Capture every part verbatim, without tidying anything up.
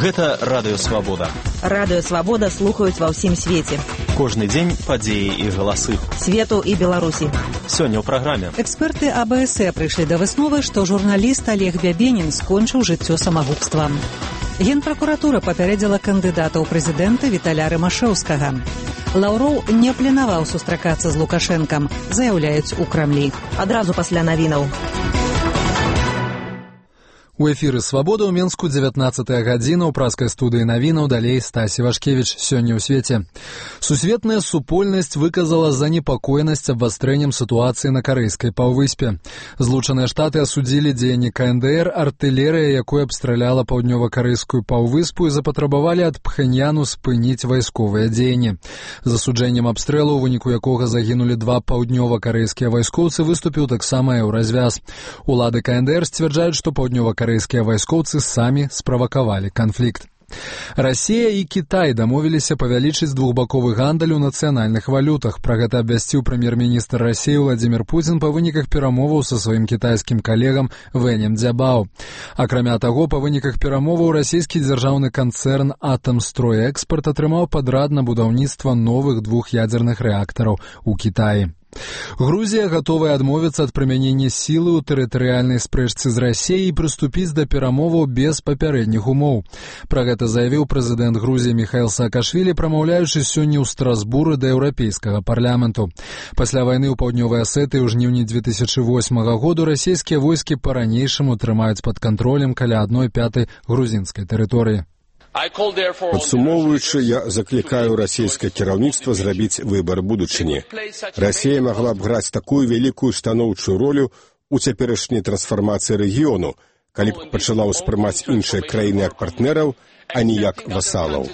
Гэта Радыё Свабода. Радыё Свабода слухаюць ва ўсім свеце. Кожны дзень падзеі і галасы свету і Беларусі. Сёння ў праграме. Эксперты А Бэ Эс Э прыйшлі да высновы, што журналіст Олег Бябенін скончыў жыццё самагубствам. Генпракуратура папярэдзіла кандыдата ў прэзідэнты Віталя Рымашэўскага. Лаўроў не планаваў сустракацца з Лукашэнкам, заяўляюць у Крамлі. Адразу пасля навінаў. У эфіры «Свабода» ў Менску дзевятнаццатая гадзіна, ў праскай студыі навінаў, далей Стасі Вашкевіч. Сёння ў свеце. Сусветная супольнасць выказала занепакоенасць абвастрэннем сітуацыі на карэйскай паўвыспе. Злучаныя Штаты асудзілі дзеянні Ка Эн Дэ Эр, артылерыя, якой абстраляла паўднёва-карэйскую паўвыспу, і запатрабавалі ад Пхэньяну спыніць вайсковыя дзеянні. Засуджэннем абстрэлу, у выніку якога загінулі два паўднёва-карэйскія вайскоўцы, выступіў таксама еўразвяз. Улады Ка Эн Дэ Эр сцвярджаюць, што паўднёва карэйскія вайскоўцы самі справакавалі канфлікт. Расія і Кітай дамовіліся павялічыць двухбаковы гандаль у нацыянальных валютах. Пра гэта абвясціў прэм'ер-міністр Расіі Владзімір Пуцін па выніках перамоваў са сваім кітайскім калегам Вэнем Дзябао. Акрамя таго, па выніках перамоваў расійскі дзяржаўны канцэрн «Атамстройэкспарт» атрымаў падрад на будаўніцтва новых двух ядзерных рэактараў у Кітаі. Грузія гатовая адмовіцца ад прымянення сілы ў тэрытарыяльнай спрэчцы з Расіяй і прыступіць да перамоваў без папярэдніх умоў. Пра гэта заявіў прэзідэнт Грузіі Міхаіл Саакашвілі, прамаўляючы сёння ў Страсбуры да еўрапейскага парламенту. Пасля вайны ў паўднёвай Асетыі ў жніўні дзве тысячы восьмага году расійскія войскі па-ранейшаму трымаюць пад кантролем каля адной пятай грузінскай тэрыторыі. Падсумоўваючы, я заклікаю расійскае кіраўніцтва зрабіць выбар будучыні. Расія магла б граць такую вялікую станоўчую ролю у цяперашняй трансфармацыі рэгіёну, калі б пачала ўспрымаць іншыя краіны як партнераў, а не як васалаў.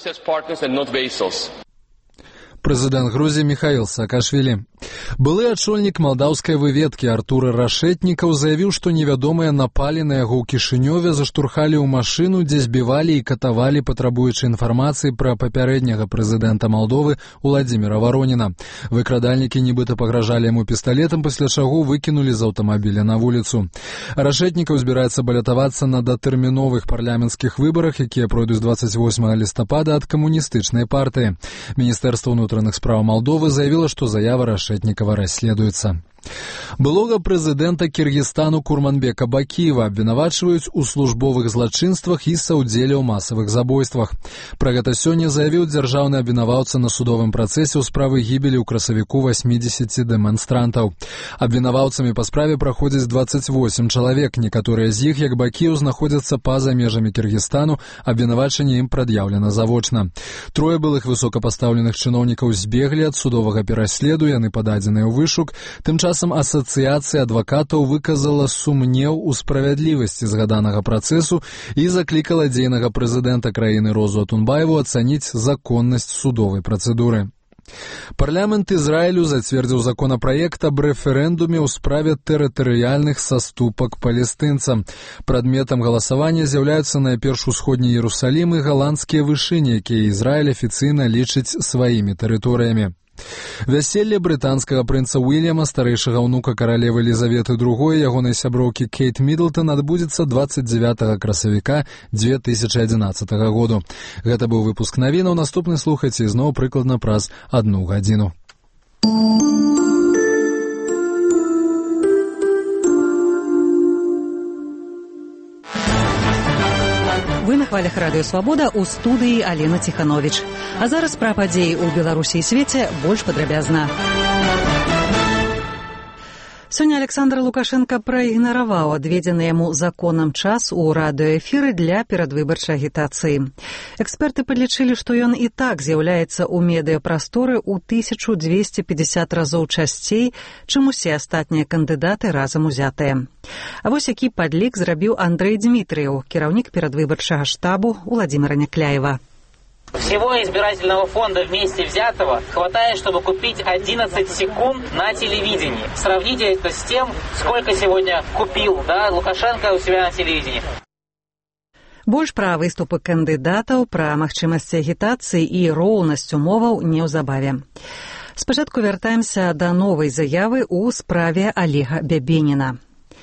Прэзідэнт Грузіі Міхаіл Саакашвілі. Былы ачольнік малдаўскай выведкі Артур Рашэтнікаў заявіў, што невядомыя напалі на яго ў Кішынёве, заштурхалі ў машыну, дзе збівалі і катавалі, патрабуючы інфармацыі пра папярэдняга прэзідэнта Малдовы Уладзіміра Вароніна. Выкрадальнікі нібыта пагражалі яму пісталетам, пасля чаго выкінулі з аўтамабіля на вуліцу. Рашэтнікаў збіраецца балятавацца на датэрміновых парламенцкіх выбарах, якія пройдуць дваццаць восьмага лістапада ад камуністычнай партыі. Міністэрства ўнутраных спраў Малдовы заявіла, што заява Рашэтнікава расследуецца. Былога прэзідэнта Кіргізстану Курманбека Бакіева абвінавачваюць у службовых злачынствах і саўдзеле ў масавых забойствах. Пра гэта сёння заявіў дзяржаўны абвінаваўца на судовым працэсе ў справы гібелі ў красавіку васьмідзесяці дэманстрантаў. Абвінаваўцамі па справе праходзіць дваццаць восем чалавек, некаторыя з іх, як Бакіеў, знаходзяцца па-за межамі Кіргізстану, абвінавачанне ім прад'яўлена завочна. Трое былых высокапастаўленых чыноўнікаў збеглі ад судовага пераследу, яны пададзеныя ў вышук. Тым часам Асацыяцыя адвакатаў выказала сумнеў у справядлівасці згаданага працэсу і заклікала дзейнага прэзідэнта краіны Розу Атунбаеву ацаніць законнасць судовай працэдуры. Парламент Ізраілю зацвердзіў законапраект аб рэферэндуме ў справе тэрытарыяльных саступак палестынцам. Прадметам галасавання з'яўляюцца найперш усходні Іерусалім і галандскія вышыні, якія Ізраіль афіцыйна лічыць сваімі тэрыторыямі. Вяселле брытанскага прынца Уільяма, старэйшага ўнука каралевы Елізаветы другой, ягонай сяброўкі Кейт Мідлтан, адбудзецца дваццаць дзевятага красавіка дзве тысячы адзінаццатага году. Гэта быў выпуск навінаў, наступны слухайце ізноў прыкладна праз адну гадзіну. Вы на хвалях Радыё Свабода, у студыі Алена Ціхановіч. А зараз пра падзеі ў Беларусі і свеце больш падрабязна. Сёння Александр Лукашенко праігнараваў адведзены яму законам час у радыёэфіры для перадвыбарчай агітацыі. Эксперты падлічылі, што ён і так з'яўляецца ў медыяпрасторы ў тысячу дзвесце пятьдесят разоў часцей, чым усе астатнія кандыдаты разам узятыя. А вось які падлік зрабіў Андрэй Дмітрыеў, кіраўнік перадвыбарчага штабу Уладзіміра Някляева. Всего избирательного фонда вместе взятого хватает, чтобы купить одиннадцать секунд на телевидении. Сравните это с тем, сколько сегодня купил, да, Лукашенко у себя на телевидении. Больш пра выступы кандыдатаў, пра магчымасці агітацыі і роўнасць умоваў неўзабаве. Спачатку вяртаемся да новай заявы ў справе Олега Бябеніна.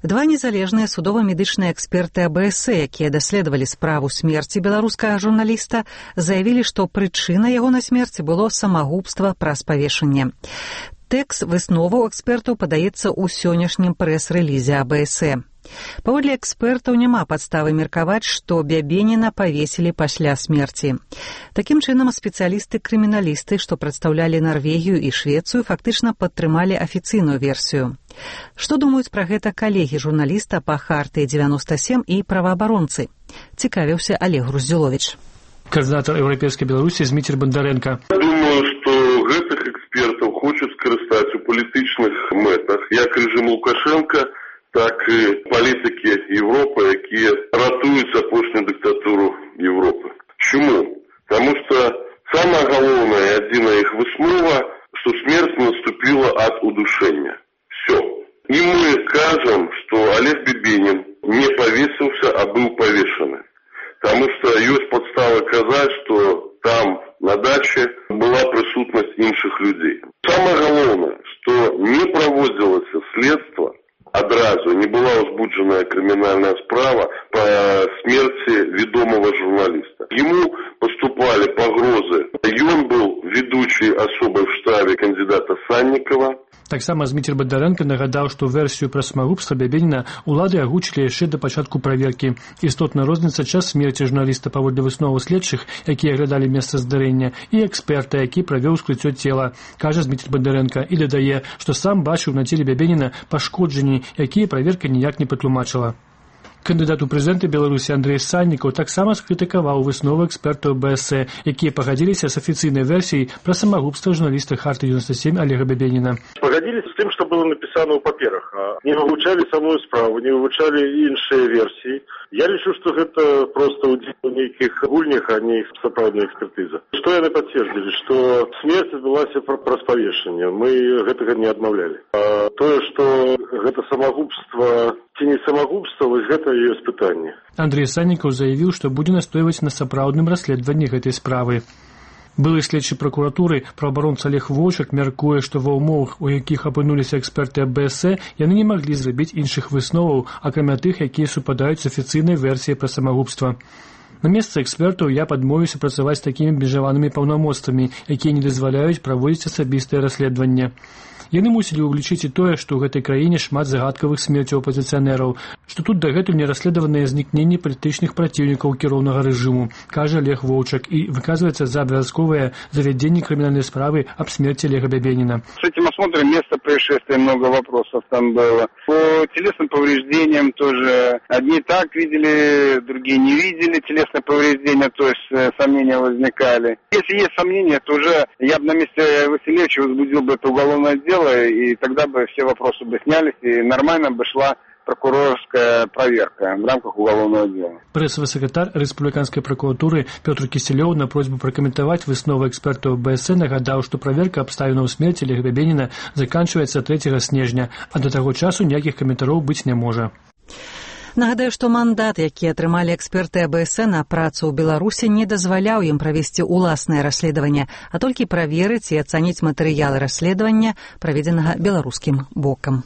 Два незалежныя судова-медычныя эксперты АБС, якія даследавалі справу смерці беларускага журналіста, заявілі, што прычына ягонай смерці было самагубства праз павешанне. Тэкст высноваў экспертаў падаецца ў сённяшнім прэс-рэлізе АБС. Паводле экспертаў няма падставы меркаваць, што Бябеніна павесілі пасля смерці. Такім чынам, спецыялісты-крыміналісты, што прадстаўлялі Нарвегію і Швецыю, фактычна падтрымалі афіцыйную версію. Што думаюць пра гэта калегі журналіста па Хартыі девяносто семь і праваабаронцы? Цікавіўся Олег Груздзюловіч. Координатор Европейской Беларуси Зміцер Бондаренко. Думаю, што гэтых экспертаў хочуць скарыстаць у палітычных мэтах, як рэжым Лукашенко, так і палітыкі Європи, які ратують апошнюю диктатуру Європи. Чому? Тому що саме головне і одна їх виснова, що смерть наступила від удушення. Все. І ми кажемо, що Олег Бябенін не повісився, а був повішений. Тому що є підстави казати, що там на дачі була присутність інших людей. Саме головне, що не проводилося слідство, одразу не была возбуждена криминальная справа по смерти ведомого журналиста. Ему поступали погрозы. И он был ведущий особой в штабе кандидата Санникова. Так само Зміцер Бондаренко нагадаў, што версію пра самагубства Бябеніна улады агучылі яшчэ да пачатку праверкі. Істотна розніца час смерці журналіста паводле высноваў следчых, якія аглядалі месца здарэння, і эксперта, які правёў ускрыццё цела, кажа Зміцер Бондаренко, і дадае, што сам бачыў на целе Бябеніна пашкоджанні, якія праверка ніяк не патлумачыла. Кандыдат у прэзідэнты Беларусі Андрэй Саннікаў таксама скрытыкаваў высновы экспертаў БС, якія пагадзіліся з афіцыйнай версіяй пра самагубства журналіста Харты девяносто семь Олега Бябеніна. Пагадзіліся з тым, што было напісана ў паперах. Не вывучалі самую справу, не вывучалі іншыя версіі. Я лічу, што гэта проста ўдзел у нейкіх гульнях, а не сапраўдная экспертыза. Што яны пацвердзілі? Што смерць адбылася праз павешанне. Мы гэтага не адмаўлялі. А тое, што гэта самагубства ці не самагубства, вось гэта ёсць пытанне. Андрэй Саннікаў заявіў, што будзе настойваць на сапраўдным расследаванні гэтай справы. Былы следчы пракуратуры праабаронца Олег Воўчак мяркуе, што ва ўмовах, у якіх апынуліся эксперты АБС, яны не маглі зрабіць іншых высноваў, акрамя тых, якія супадаюць з афіцыйнай версіяй пра самагубства. На месцы экспертаў я падмовіўся працаваць з такімі абмежаванымі паўнамоцтвамі, якія не дазваляюць праводзіць асабістае расследаванне. Яны мусілі ўключыць і тое, што ў гэтай краіне шмат загадкавых смерцяў апазіцыянераў, што тут дагэтуль не расследаваныя знікненні палітычных праціўнікаў кіроўнага рэжыму, кажа Олег Воўчак, і выказваецца за абавязковае завядзенне крымінальнай справы аб смерти Олега Бябенина. С этим осмотром места происшествия много вопросов там было. По телесным повреждениям тоже одни так видели, другие не видели телесные повреждения, то есть сомнения возникали. Если есть сомнения, то уже я бы на месте Василевича возбудил бы это уголовное дело, и тогда бы все вопросы бы снялись, и нормально бы шла прокурорская проверка в рамках уголовного дела. Прессовый секретарь Республиканской прокуратуры Петр Киселёв на просьбу прокомментовать высновы экспертов БС нагадал, что проверка обставинаў смерти Олега Бябеніна заканчивается трэцяга снежня, а до таго часу ніякіх каментароў быць не можа. Нагадаю, што мандат, які атрымалі эксперты АБС на працу ў Беларусі, не дазваляў ім правесці ўласнае расследаванне, а толькі праверыць і ацаніць матэрыялы расследавання, праведзенага беларускім бокам.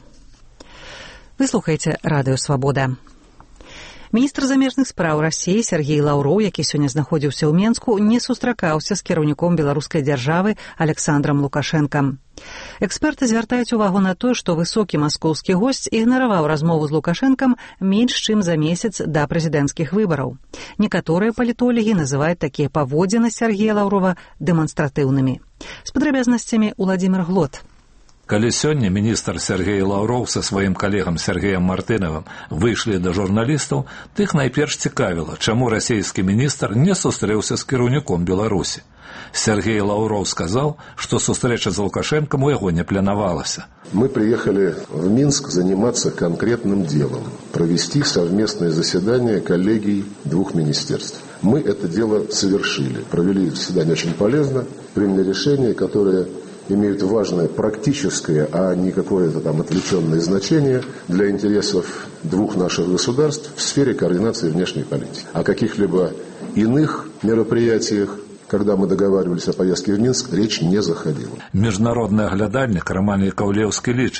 Вы слухаеце Радыё Свабода. Міністр замежных спраў Расіі Сергей Лаўроў, які сёння знаходзіўся ў Менску, не сустракаўся з кіраўніком беларускай дзяржавы Александром Лукашэнкам. Эксперты звяртаюць увагу на тое, што высокі маскоўскі госць ігнараваў размову з Лукашэнкам менш чым за месяц да прэзідэнцкіх выбараў. Некаторыя палітолагі называюць такія паводзіны Сергея Лаўрова дэманстратыўнымі. З падрабязнасцямі Уладзімір Глот. Калі сёння міністр Сергей Лаўроў са сваім калегам Сергеем Мартынавым выйшлі да журналістаў, тых найперш цікавіла, чаму расійскі міністр не сустрэўся з кіраўніком Беларусі. Сергей Лаўроў сказал, что встреча с Лукашенком у его не планировалась. Мы приехали в Минск заниматься конкретным делом, провести совместное заседание коллегий двух министерств. Мы это дело совершили, провели заседание очень полезно, приняли решение, которое имеют важное практическое, а не какое-то там отвлеченное значение для интересов двух наших государств в сфере координации внешней политики. О каких-либо иных мероприятиях, когда мы договаривались о поездке в Минск, речь не заходила. Международный оглядальник Роман Яковлевский лічыць,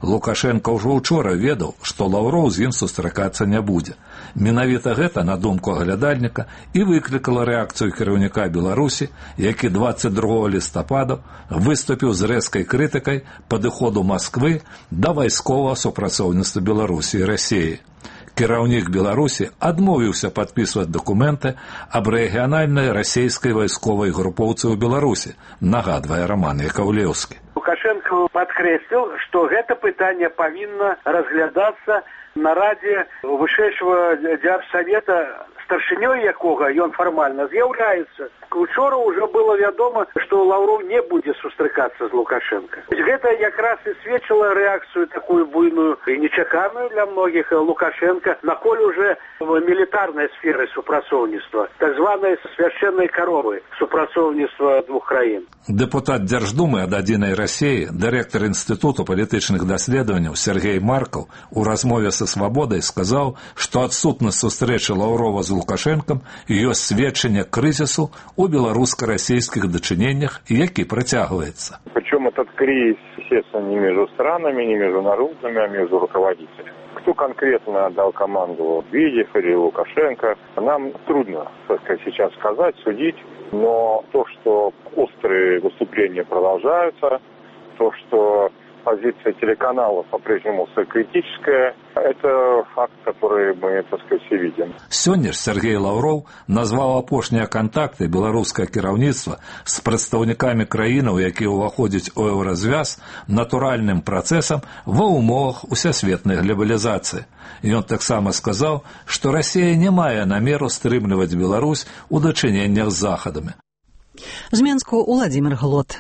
Лукашенко ўжо учора ведаў, што Лаўроў з ім сустракацца не будзе. Менавіта гэта, на думку аглядальніка, і выклікала рэакцыю кіраўніка Беларусі, які дваццаць другога лістапада выступіў з рэзкай крытыкай падыходу Масквы да вайсковага супрацоўніцтва Беларусі і Расіі. Кіраўнік Беларусі адмовіўся падпісваць дакументы аб рэгіянальнай расійскай вайсковай групоўцы ў Беларусі, нагадвае Роман Яковлеўскі. Лукашенко падкрэсліў, што гэта пытанне павінна разглядацца на радзе вышэйшага дзяржсавета, старшынёй якога ён фармальна з'яўляецца. Учора ўжо было вядома, што Лаўроў не будзе сустракацца з Лукашенко. Гэта якраз і сведчыла рэакцыю такую буйную і нечаканую для многіх Лукашенко на поле уже мілітарнай сферы супрацоўніцтва, так званай свяшчэннай каровы супрацоўніцтва двух краін. Дэпутат Дзярждумы ад адзінай Расіі, дырэктар Інстытуту палітычных даследаванняў Сергей Маркаў у размове са «Свабодай» сказаў, што адсутнасць сустрэчы Лаўрова з Лукашенком ёсць сведчанне крызісу у белорусско-российских дочинениях, які притягивается. Причем этот кризис, естественно, не между странами, не между народами, а между руководителями. Кто конкретно дал команду, Медведев или Лукашенко, нам трудно, так сказать, сейчас сказать, судить. Но то, что острые выступления продолжаются, то, что позиция телеканалов по-прежнему критическая, это факт, который мы, так сказать, все видим. Сёння ж Сергей Лаўроў назваў апошнія кантакты беларускае кіраўніцтва з прадстаўнікамі краінаў, якія ўваходзяць у еўразвяз, натуральным працэсам ва ўмовах усесветнай глобалізацыі. Ён таксама сказаў, што Расія не мае намеру стрымліваць Беларусь у дачыненнях з захадамі. З Менску Владимир Глот.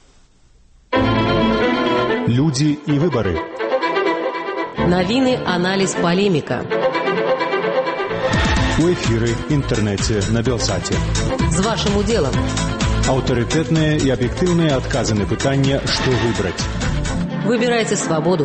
Люди и выборы. Новины, анализ, полемика. У эфиры, интернете, на Белсате. З вашим уделом. Авторитетные и объективные отказы на пытание, что выбрать. Выбирайте свободу.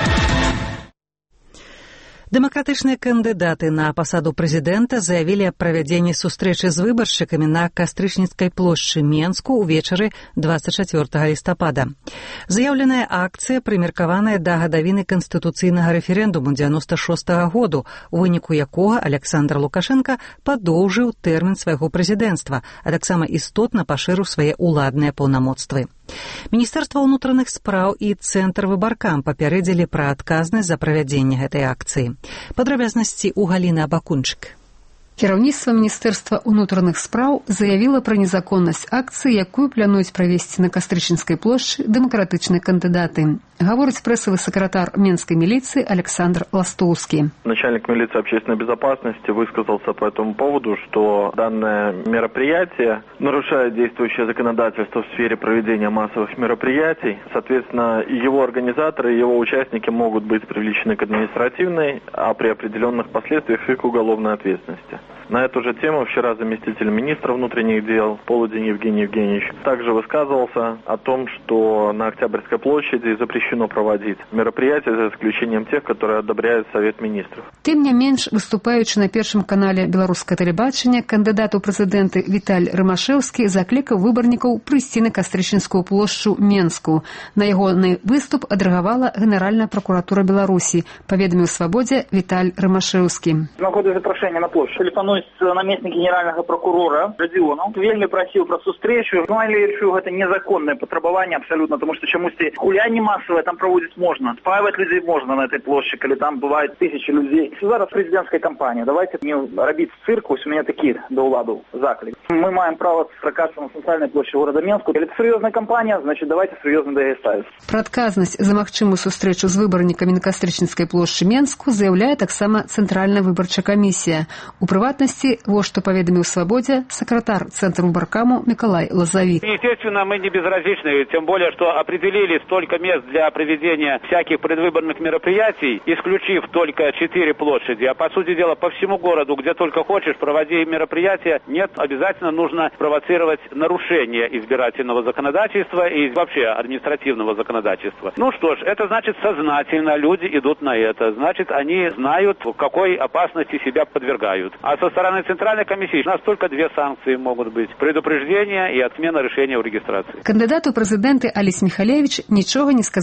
Дэмакратычныя кандыдаты на пасаду прэзідэнта заявілі аб правядзенні сустрэчы з выбаршчыкамі на Кастрычніцкай плошчы Менску ўвечары дваццаць чацвёртага лістапада. Заяўленая акцыя прымеркаваная да гадавіны канстытуцыйнага рэферэндуму дзевяноста шостага году, у выніку якога Александр Лукашенко падоўжыў тэрмін свайго прэзідэнцтва, а таксама істотна пашырыў свае ўладныя паўнамоцтвы. Міністэрства ўнутраных спраў і Цэнтр выбаркам папярэдзілі пра адказнасць за правядзенне гэтай акцыі. Падрабязнасці ў Галіны Абакунчык. Кіраўніцтва Міністэрства ўнутраных спраў заявіла пра незаконнасць акцыі, якую плануюць правесці на Кастрычніцкай плошчы дэмакратычныя кандыдаты. Гаворыць прэсавы сакратар Менской милиции Александр Ластоўскі. Начальник милиции общественной безопасности высказался по этому поводу, что данное мероприятие нарушает действующее законодательство в сфере проведения массовых мероприятий. Соответственно, его организаторы и его участники могут быть привлечены к административной, а при определенных последствиях и к уголовной ответственности. На эту же тему вчера заместитель министра внутренних дел Полудин Евгений Евгеньевич также высказывался о том, что на Октябрьской площади запрещено проводить мероприятия, за исключением тех, которые одобряет Совет министров. Тым не менш, выступаючы на першым канале беларускае тэлебачання, кандыдат у прэзідэнты Віталь Рымашэўскі заклікаў выбарнікаў прыйсці на Кастрычніцкую плошчу Менску. На ягоны выступ адрэагавала Генеральная прокуратура Беларусі, паведаміў Свабодзе Віталь Рымашэўскі. На ходу запрашэння на плошчу тэлефануюць намеснік генеральнага прокурора Радзіонаў. Вельмі прасіў пра сустрэчу. Ну, але лічу, гэта незаконнае патрабаванне абсалютна, тому што чамусьці гулянне масавае там праводзіць можна. Спаваць людзей можна на этой плошчы, калі там бываюць тысячи людей. Зараз прэзідэнцкая кампанія. Давайте не рабіць цыркус, у мяне такі да ўладу заклік. Мы маем права сустракацца на цэнтральнай плошчы горада Менску. Калі это сур'ёзная кампанія, значит, давайте сур'ёзна да яе ставіць. Пра адказнасць за магчымую сустрэчу з выбарнікамі на Кастрычніцкай плошчы Менску заяўляе таксама Цэнтральная выбарчая камісія. У прыватнасці, во што паведаміў Свабодзе сакратар Цэнтру выбаркаму Миколай Лозовик. Естественно, мы не безразличны, тем более, что определили столько мест для проведения всяких предвыборных мероприятий, исключив только четыре площади. А по сути дела, по всему городу, где только хочешь, проводи мероприятия. Нет, обязательно нужно провоцировать нарушение избирательного законодательства и вообще административного законодательства. Ну что ж, это значит сознательно люди идут на это. Значит, они знают, в какой опасности себя подвергают. А со стороны Центральной комиссии у нас только две санкции могут быть. Предупреждение и отмена решения о регистрации. Кандидат у прэзідэнты Алесь Михалевич нічога не сказаў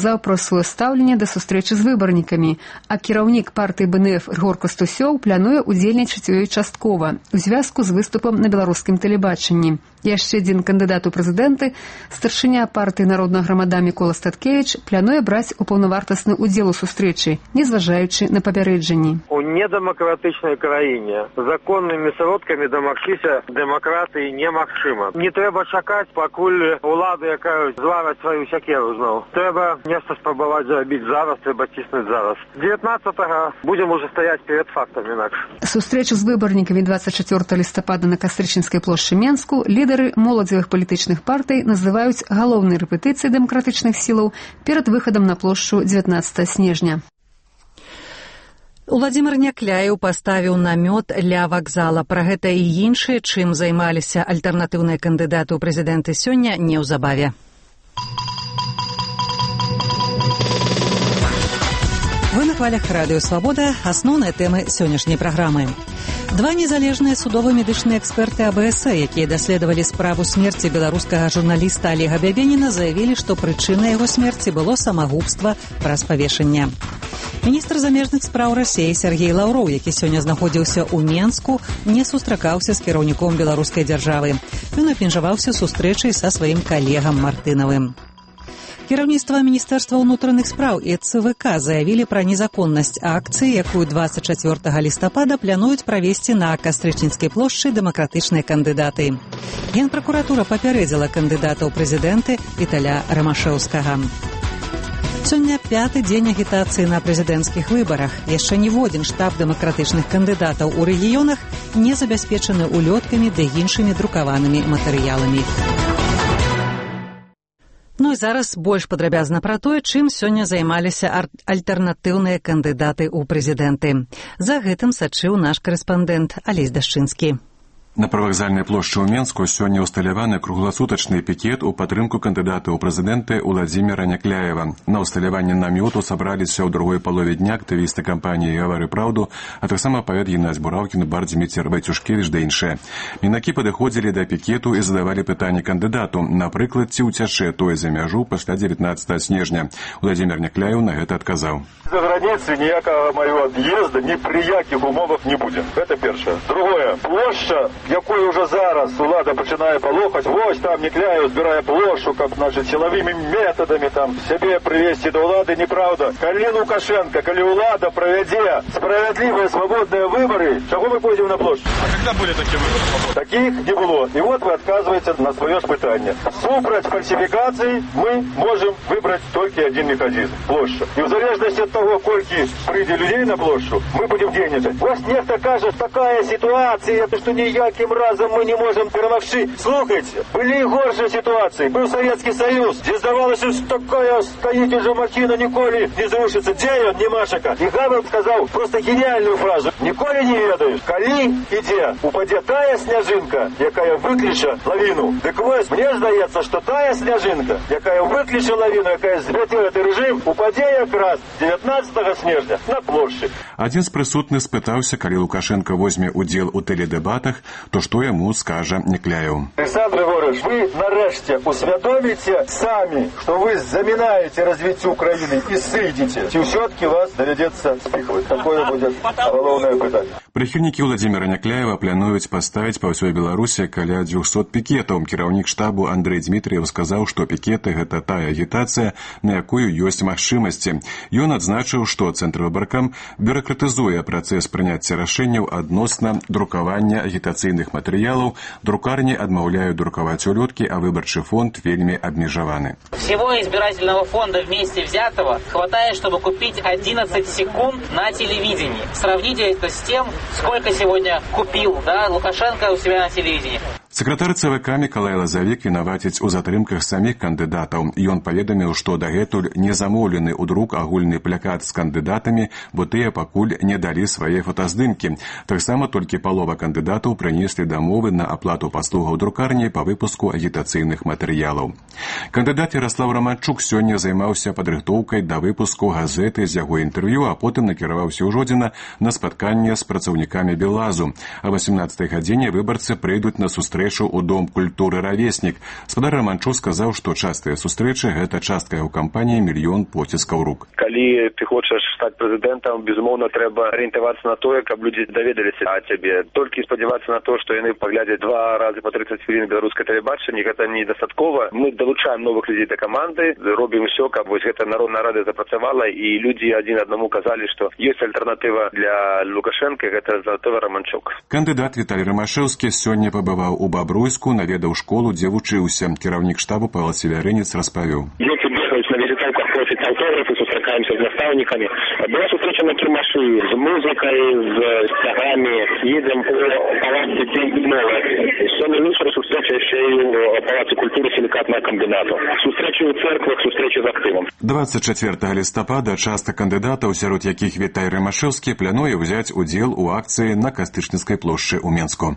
расказаў пра сваё стаўленне да сустрэчы з выбарнікамі, а кіраўнік партыі бэ эн эф Рыгор Кастусёў плануе удзельнічаць у ёй часткова у звязку з выступам на беларускім тэлебачанні. Яшчэ адзін кандыдат у прэзідэнты, старшыня партыі Народная грамада Мікола Статкевіч, плануе браць упаўнавартасны ўдзел у сустрэчы, незважаючы на папярэджанні. У недэмакратычнай краіне законнымі сродкамі дамагчыся дэмакратыі немагчыма. Не трэба чакаць, пакуль улада, якая звараць сваю сякеру зноў. Трэба нешта спрабаваць зрабіць зараз, трэба ціснуць зараз. дзевятнаццатага будзем ужо стаяць перад фактам інакш. Сустрэчу з выбарнікамі двадцать чацвёртага лістапада на Кастрычынскай плошчы Менску лідары моладзевых палітычных партый называюць галоўнай рэпетыцыяй дэмакратычных сілаў перад выхадам на плошчу дзевятнаццатага снежня. Уладзімір Някляеў паставіў намёт ля вакзала. Пра гэта і іншыя, чым займаліся альтэрнатыўныя кандыдаты ў прэзідэнты сёння, неўзабаве. Вы на хвалях радыё «Свабода». Асноўныя тэмы сённяшняй праграмы. Два незалежныя судова-медычныя эксперты а бэ эс э, якія даследавалі справу смерці беларускага журналіста Олега Бябеніна, заявілі, што прычынай яго смерці было самагубства праз павешанне. Міністр замежных спраў Расіі Сергей Лаўроў, які сёння знаходзіўся ў Менску, не сустракаўся з кіраўніком беларускай дзяржавы. Ён абмежаваўся сустрэчай са сваім калегам Мартынавым. Кіраўніцтва Міністэрства ўнутраных спраў і цэ вэ ка заявілі пра незаконнасць акцыі, якую двадцать чацвёртага лістапада плануюць правесці на Кастрычынскай плошчы дэмакратычныя кандыдаты. Генпракуратура папярэдзіла кандыдата ў прэзідэнты Віталя Рымашэўскага. Сёння пяты дзень агітацыі на прэзідэнцкіх выбарах. Яшчэ ніводзін штаб дэмакратычных кандыдатаў у рэгіёнах не забяспечаны улёткамі ды іншымі друкаванымі матэрыяламі. Ну і зараз больш падрабязна пра тое, чым сёння займаліся альтэрнатыўныя кандыдаты ў прэзідэнты. За гэтым сачыў наш карэспандэнт Алесь Дашчынскі. На прывакзальнай плошчы ў Менску сёння ўсталяваны кругласутачны пікет у падтрымку кандыдата ў прэзідэнты Уладзіміра Някляева. На ўсталяванне намёту сабраліся ў другой палове дня актывісты кампаніі «Гавары праўду», а таксама паэт Геннадзь Бураўкін, бар Дзміцер Вайцюшкевіч да іншыя. Мінакі падыходзілі да пікету і задавалі пытанні кандыдату. Напрыклад, ці ўцячэ той за мяжу пасля дзевятнаццатага снежня. Уладзімір Някляеў на гэта адказаў. За граніцы ніякага майго ад'езда ні пры якіх умовах не будзе. Гэта першае. Другое. Плошча, якую уже зараз улада пачынае палохаць, вось там Някляеў збірае плошчу, каб, значит, сілавымі метадамі там сябе прывесці да ўлады, неправда. Калі Лукашенко, калі ўлада правядзе справядлівыя свабодныя выбары, чаго мы пойдзем на плошчу? А когда были такие выборы? Таких не было. И вот вы отказываете на свое пытание. Супраць фальсификаций мы можем выбрать только один механизм – площадь. И в зависимости от того, кольки придет людей на площадь, мы будем денежать. Вот нехто кажет, такая ситуация, что ніяким разом мы не можем перемогчи. Слухайте, были и горшие ситуации. Был Советский Союз, где здавалось, что такая стоит уже махина, николи не зарушится. Где он, не Машика? И Габбард сказал просто гениальную фразу. Николи не ведаешь, коли и где упаде тая сняжинка, якая выключа лавину. Так вот, мне здаецца, что тая сняжинка, якая выключа лавину, якая збяце гэты рэжым, упаде якраз дзевятнаццатага снежня на плошчы. Адзін з прысутных спытаўся, калі Лукашенко возьме удзел у тэледэбатах, то што яму скажа Някляеў. Александр Егорович, вы нарэшце усвядоміце самі, што вы замінаеце развіццю Украіны і сыдзеце. Ці ўсё-таки вас давядзецца спіхваць? Такое будзе галоўнае пытанне. Прыхільнікі Уладзіміра Някляева плануюць паставіць па ўсёй Беларусі каля дзвюхсот пікетаў. Кіраўнік штабу Андрэй Дзмітрыеў сказаў, што пікеты – гэта тая агітацыя, на якую ёсць магчымасці. Ён адзначыў, што Цэнтрвыбаркам бюракратызуе працэс прыняцця рашэнняў адносна друкавання агітацыйных матэрыялаў, друкарні адмаўляюць друкаваць улёткі, а выбарчы фонд вельмі абмежаваны. Всего избирательного фонда вместе взятого хватает, чтобы купить одиннадцать секунд на телевидении. Сравните это с тем, сколько сегодня купил, да, Лукашенко у себя на телевидении. Сакратар цэ вэ ка Мікалай Лазавік вінаваціць у затрымках саміх кандыдатаў. Ён паведаміў, што дагэтуль не замоўлены ў друк агульны плакат з кандыдатамі, бо тыя пакуль не далі свае фотаздымкі. Таксама толькі палова кандыдатаў прынеслі дамовы на аплату паслугаў друкарні па выпуску агітацыйных матэрыялаў. Кандыдат Яраслаў Раманчук сёння займаўся падрыхтоўкай да выпуску газеты з яго інтэрв'ю, а потым накіраваўся ў Жодзіна на спатканне з працаўнікамі Белазу. А васемнаццатай гадзіне выбарцы прыйдуць на сустрэчу сустрэчу ў Дом культуры «Равеснік». Спадар Раманчук сказаў, што частыя сустрэчы – гэта частка яго кампаніі «Мільён поціскаў рук». Калі ты хочаш стаць прэзідэнтам, безумоўна, трэба арыентавацца на тое, каб людзі даведаліся о цябе. Толькі спадзявацца на то, што яны паглядзяць два разы по тридцать хвілін беларускае тэлебачанне, гэта недастаткова. Мы далучаем новых людзей да каманды, робім усё, каб вось гэта народная рада запрацавала, і людзі адзін аднаму казалі, што ёсць альтэрнатыва для Лукашенка, гэта Золотова Романчук. Кандыдат Віталій Рымашэўскі сёння пабываў у Бабруйску, наведаў школу, дзе вучыўся. Кіраўнік штабу Павел Севярынец распавёў. Дзеці бегаюць на візітанках, просяць аўтографы, сустракаемся з настаўнікамі. Была сустрэча на кірмашы з музыкай, з сцягамі. Едзем у палац дзяцей і новых. Сёння вечар сустрэча яшчэ і ў палацы культуры сілікатнага камбінату. Сустрэчы ў цэрквах, сустрэчы з актывам. двадцать чацвёртага лістапада частка кандыдатаў, сярод якіх Віталій Рымашэўскі, плануе ўзяць удзел у акцыі на Кастычніцкай плошчы ў Менску.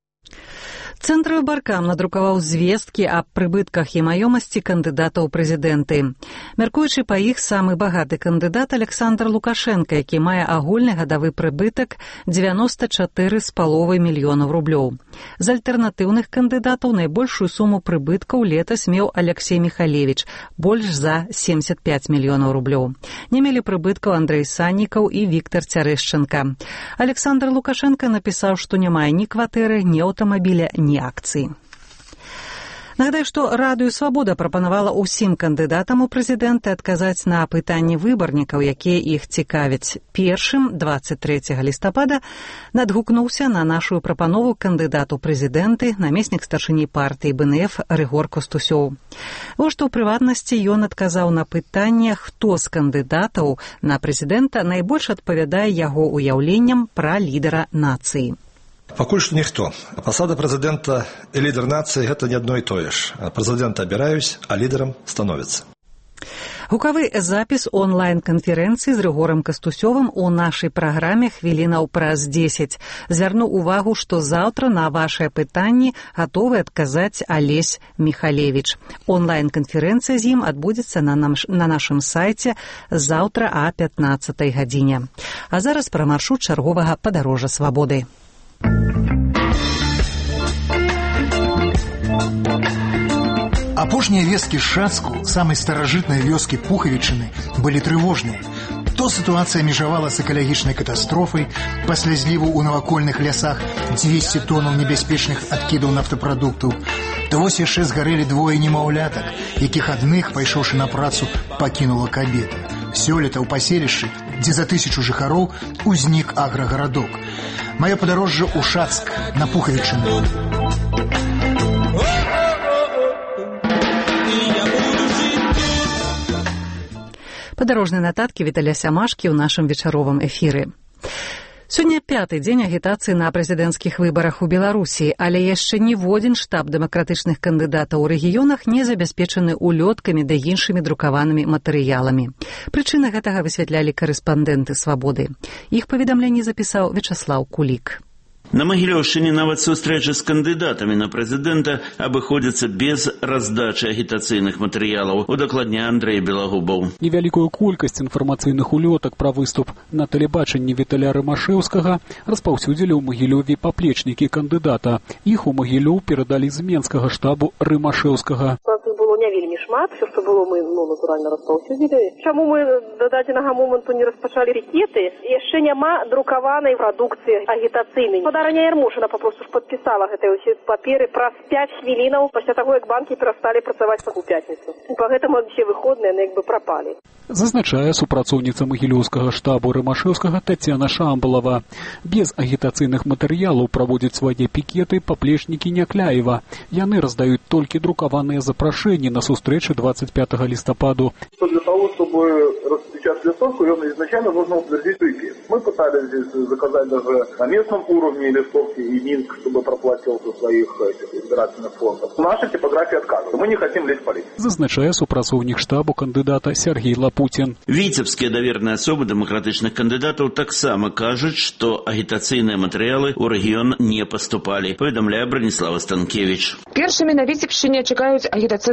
Цэнтр Баркам надрукаваў звесткі аб прыбытках і маёмасці кандыдатаў у прэзідэнты. Мяркуючы па іх, самы багаты кандыдат Александр Лукашенка, які мае агульны гадавы прыбытак дзевяноста чатыры з паловай мільёнаў рублёў. З альтэрнатыўных кандыдатаў найбольшую суму прыбыткаў летась меў Алексей Михалевич, больш за семьдесят пять мільёнаў рублёў. Не мелі прыбыткаў Андрэй Саннікаў і Віктор Цярэшченка. Александр Лукашенка напісаў, што не мае ні кватэры, ні аўтамабіля, ні акцыі. Нагадаю, што Радыё Свабода прапанавала ўсім кандыдатам у прэзідэнты адказаць на пытанні выбарнікаў, якія іх цікавяць. Першым, двадцать трэцяга лістапада, надгукнуўся на нашу прапанову кандыдат у прэзідэнты, намеснік старшыні партыі бэ эн эф Рыгор Костусёў. Вось што ў прыватнасці ён адказаў на пытанне, хто з кандыдатаў на прэзідэнта найбольш адпавядае яго уяўленням пра лідара нацыі. Пакуль што ніхто. Пасада прэзідэнта і лідар нацыі – гэта не адно і тое ж. Прэзідэнта абіраюць, а лідарам становяцца. Гукавы запіс онлайн-канферэнцыі з Рыгорам Кастусёвым у нашай праграме хвілінаў праз дзесяць. Звярну увагу, што заўтра на вашыя пытанні гатовы адказаць Алесь Михалевич. Онлайн-канферэнцыя з ім адбудзецца на, нам, на нашым сайце заўтра а пятнаццатай гадзіне. А зараз пра маршрут чарговага падарожжа свабоды. Апошнія весткі з Шацку, самай старажытнай вёскі Пухавічыны, былі трывожныя. То сітуацыя межавала з экалагічнай катастрофай, пасля зліву ў навакольных лясах дзвесце тонаў небяспечных адкідаў нафтапрадуктаў, то вось яшчэ згарэлі двое немаўлятак, якіх адных, пайшоўшы на працу, пакінула кабета. Сёлета ў паселішчы, дзе за тысячу жыхароў, узнік аграгарадок. Маё падарожжа ў Шацк на Пухавічыну. Падарожныя нататкі Віталя Сямашкі ў нашым вечаровым эфіры. Сёння пяты дзень агітацыі на прэзідэнцкіх выбарах у Беларусі, але яшчэ ніводзін штаб дэмакратычных кандыдатаў у рэгіёнах не забяспечаны улёткамі да іншымі друкаванымі матэрыяламі. Прычыны гэтага высвятлялі корэспандэнты Свабоды. Іх паведамленне запісаў Вячаслаў Кулік. На Магілёўшчыне нават сустрэчы з кандыдатамі на прэзідэнта абыходзяцца без раздачы агітацыйных матэрыялаў, удакладняе Андрэй Белагубаў. Невялікую колькасць інфармацыйных улётак пра выступ на тэлебачанні Віталя Рымашэўскага распаўсюдзілі ў Магілёве паплечнікі кандыдата. Іх у Магілёў перадалі з менскага штабу Рымашэўскага. Было не вельмі шмат, все, што было, мы, ну, натуральна распаўсюдзілі. Чаму мы да дадзенага моманту не распачалі ракеты? Яшчэ няма друкаванай прадукцыі агітацыйнай. Падараня Ярмошына папросту ж падпісала гэтыя ўсе паперы праз пяць хвілінаў пасля таго, як банкі перасталі працаваць у пятніцу. Па гэтаму усе выходныя, яны як бы прапалі. Зазначае супрацоўніца Магілёўскага штабу Рымашэўскага Тацяна Шамбалава. Без агітацыйных матэрыялаў праводзяць свае пікеты паплечнікі Някляева. Яны раздаюць толькі друкаваныя запрашэнні на сустрэчы двадцать пятого листопада. Для того, чтобы распечатать листовку, ее изначально нужно утвердить пикет. Мы пытались здесь заказать даже на местном уровне листовки и Минск, чтобы проплатил со своих этих избирательных фондов. Наша типография отказывает. Мы не хотим лезть в политику. Зазначае супрацоўнік штабу кандыдата Сергей Лапутин. Віцебскія даверныя асобы дэмакратычных кандыдатаў таксама кажуць, што агітацыйныя матэрыялы ў рэгіён не паступалі, паведамляе Браніслава Станкевіч. Першымі на Віцебшчыне чакаюць агітацыйных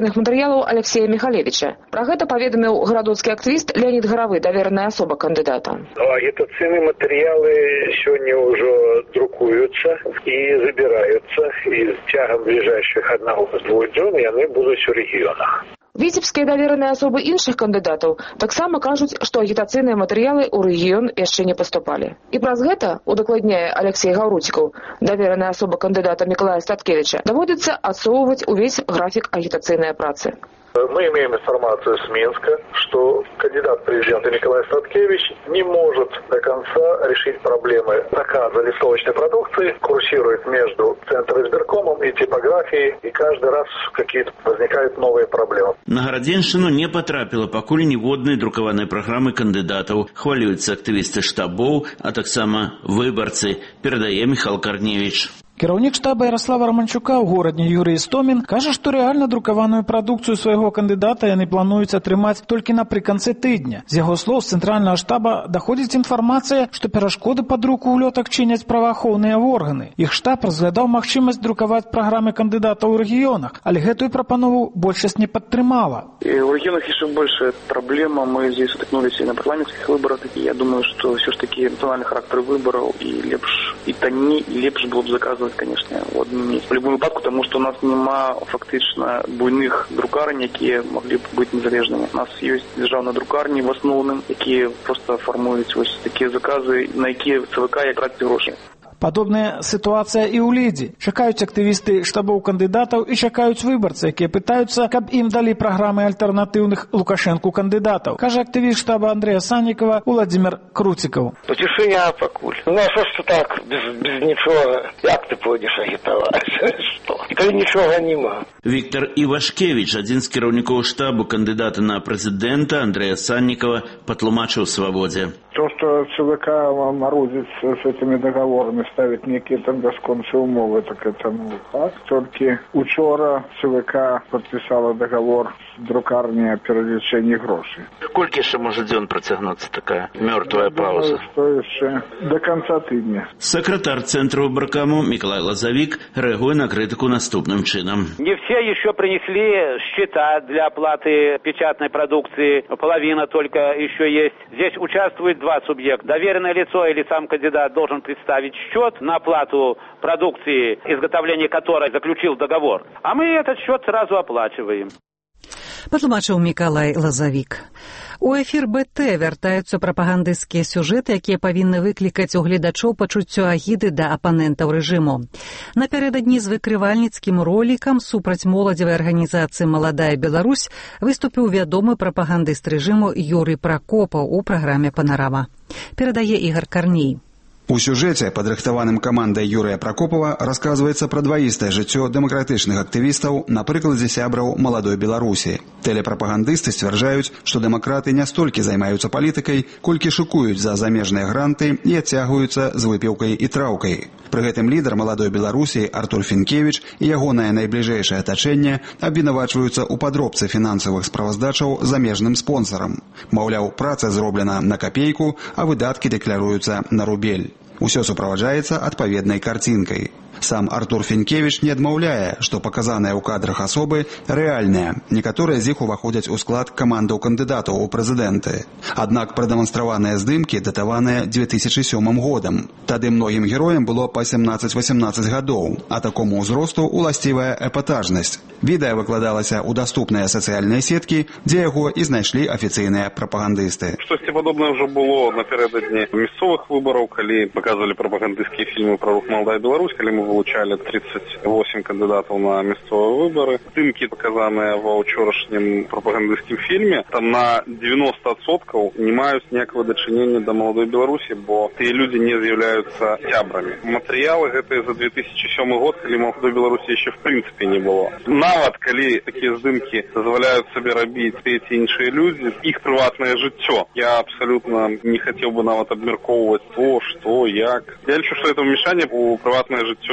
агітацыйных матэрыялаў Алексея Михалевича. Пра гэта паведаміў гарадоцкі актывіст Леонид Гаравы, давераная асоба кандыдата. Агітацыйныя матэрыялы сёння ўжо друкуюцца і забіраюцца, і з цягам бліжэйшых аднаго-двух дзён яны будуць у рэгіёнах. Віцебскія давераныя асобы іншых кандыдатаў таксама кажуць, што агітацыйныя матэрыялы ў рэгіён яшчэ не паступалі. І праз гэта, удакладняе Алексей Гаўруцікаў, давераная асоба кандыдата Миколая Статкевича, даводзіцца адсоўваць увесь графік агітацыйнай працы. Мы имеем информацию с Минска, что кандидат президента Николай Статкевич не может до конца решить проблемы заказа листовочной продукции, курсирует между Центром избиркомом и типографией, и каждый раз какие-то возникают новые проблемы. На Гарадзеншчыну не потрапила пакуль ніводнай друкаванай праграмы кандыдатаў. Хвалююцца актывісты штабоў, а таксама выбарцы, перадае Михаил Корневич. Кіраўнік штаба Ярослава Романчука ў горадзе Юрый Істомін кажа, што рэальна друкаваную прадукцыю свайго кандыдата яны плануюць атрымаць толькі напрыканцы тыдня. З яго слоў, з цэнтральнага штаба даходзіць інфармацыя, што перашкоды па друку ўлётак чыняць праваахоўныя органы. Іх штаб разглядаў магчымасць друкаваць праграмы кандыдата ў рэгіёнах, але гэтую прапанову большасць не падтрымала. И в регионах еще больше проблема. Мы здесь столкнулись и на парламентских выборах. И я думаю, что все-таки национальный характер выборов и лепш, и тони, и лепш было бы заказывать, конечно, в одном месте. В любом выпадку, потому что у нас нема фактично буйных друкарень, які могли б бути незалежними. У нас є державні друкарні в основному, які просто формують ось такі закази, на які ЦВК якраз ці гроші. Падобная сітуацыя і ў Лідзі. Чакаюць актывісты штабоў кандыдатаў і чакаюць выбарцы, якія пытаюцца, каб ім далі праграмы альтэрнатыўных Лукашэнку кандыдатаў. Кажа актывіст штаба Андрэя Саннікава Владзімір Круцікаў. Потішення пакуль. Ну, а що ж так, без, без нічого, як ти пойдеш агітувати? Що? Коли нічого нема. Віктор Івашкевич, адзін з кіраўнікоў штабу кандыдата на прэзідэнта Андрэя Саннікава, патлумачыў «Свабодзе». То, что ЦВК морозит с этими договорами, ставит некие там бесконечные умовы, так это ну так. Только учора ЦВК подписала договор с друкарней о переліченні грошей. Колькі ще може дзён працягнуцца такая мёртвая пауза? Что еще? До конца тыдня. Секретарь Центру Баркаму Миколай Лазавик реагує на критику наступным чином. Не все еще принесли счета для оплаты печатной продукции, половина только еще есть. Здесь участвует два субъекта. Доверенное лицо или сам кандидат должен представить счет на оплату продукции, изготовление которой заключил договор. А мы этот счет сразу оплачиваем. Патлумачыў Мікалай Лазавік. У эфір БТ вяртаюцца прапагандысцкія сюжэты, якія павінны выклікаць у гледачоў пачуццё агіды да апанентаў рэжыму. Напярэдадні з выкрывальніцкім ролікам супраць моладзевай арганізацыі «Маладая Беларусь» выступіў вядомы прапагандыст рэжыму Юрый Пракопаў у праграме «Панарама». Перадае Ігар Карней. У сюжэце, падрыхтаваным камандай Юрыя Пракопава, расказваецца пра дваістае жыццё дэмакратычных актывістаў на прыкладзе сябраў «Маладой Беларусі». Тэлепрапагандысты сцвярджаюць, што дэмакраты не столькі займаюцца палітыкай, колькі шукуюць за замежныя гранты і адцягваюцца з выпіўкай і траўкай. Пры гэтым лідар «Маладой Беларусі» Артур Фінкевіч і ягонае найбліжэйшае атачэнне абвінавачваюцца ў падробцы фінансавых справаздачаў замежным спонсарам. Маўляў, праца зроблена на капейку, а выдаткі дэкляруюцца на рубель. Усё суправаджаецца адпаведнай карцінкай. Сам Артур Фінкевіч не адмаўляе, што паказаныя ў кадрах асобы рэальныя. Некаторыя з іх уваходзяць у склад камандаў кандыдатаў у прэзідэнты. Аднак прадэманстраваныя здымкі датаваныя дзве тысячы сёмым годам. Тады многім героям было па сямнаццаць-васямнаццаць гадоў, а такому ўзросту уласцівая эпатажнасць. Відэа выкладалася ў даступныя сацыяльныя сеткі, дзе яго і знайшлі афіцыйныя прапагандысты. Штосьці падобнае ўжо было напярэдадні мясцовых выбараў, калі паказвалі прапагандысцкія фільмы пра рух «Маладая Беларусь», калі мы вылучали тридцать восемь кандидатов на местные выборы. Тымки, показанные во учорашнім прапагандысцкім фильме, там на девяносто процентов не маюць ніякага дачынення да «Маладой Беларусі», бо тыя людзі не з'яўляюцца сябрамі. Матэрыялы гэтыя за две тысячи сёмы год, калі «Маладой Беларусі» яшчэ в прынцыпе не было. Нават калі такія здымкі дазваляюць сабе рабіць трэці іншыя людзі, іх прыватнае жыццё. Я абсолютно не хотел бы нават абмяркоўваць то, што, як. Я лічу, што это ўмешанне у прыватнае жыццё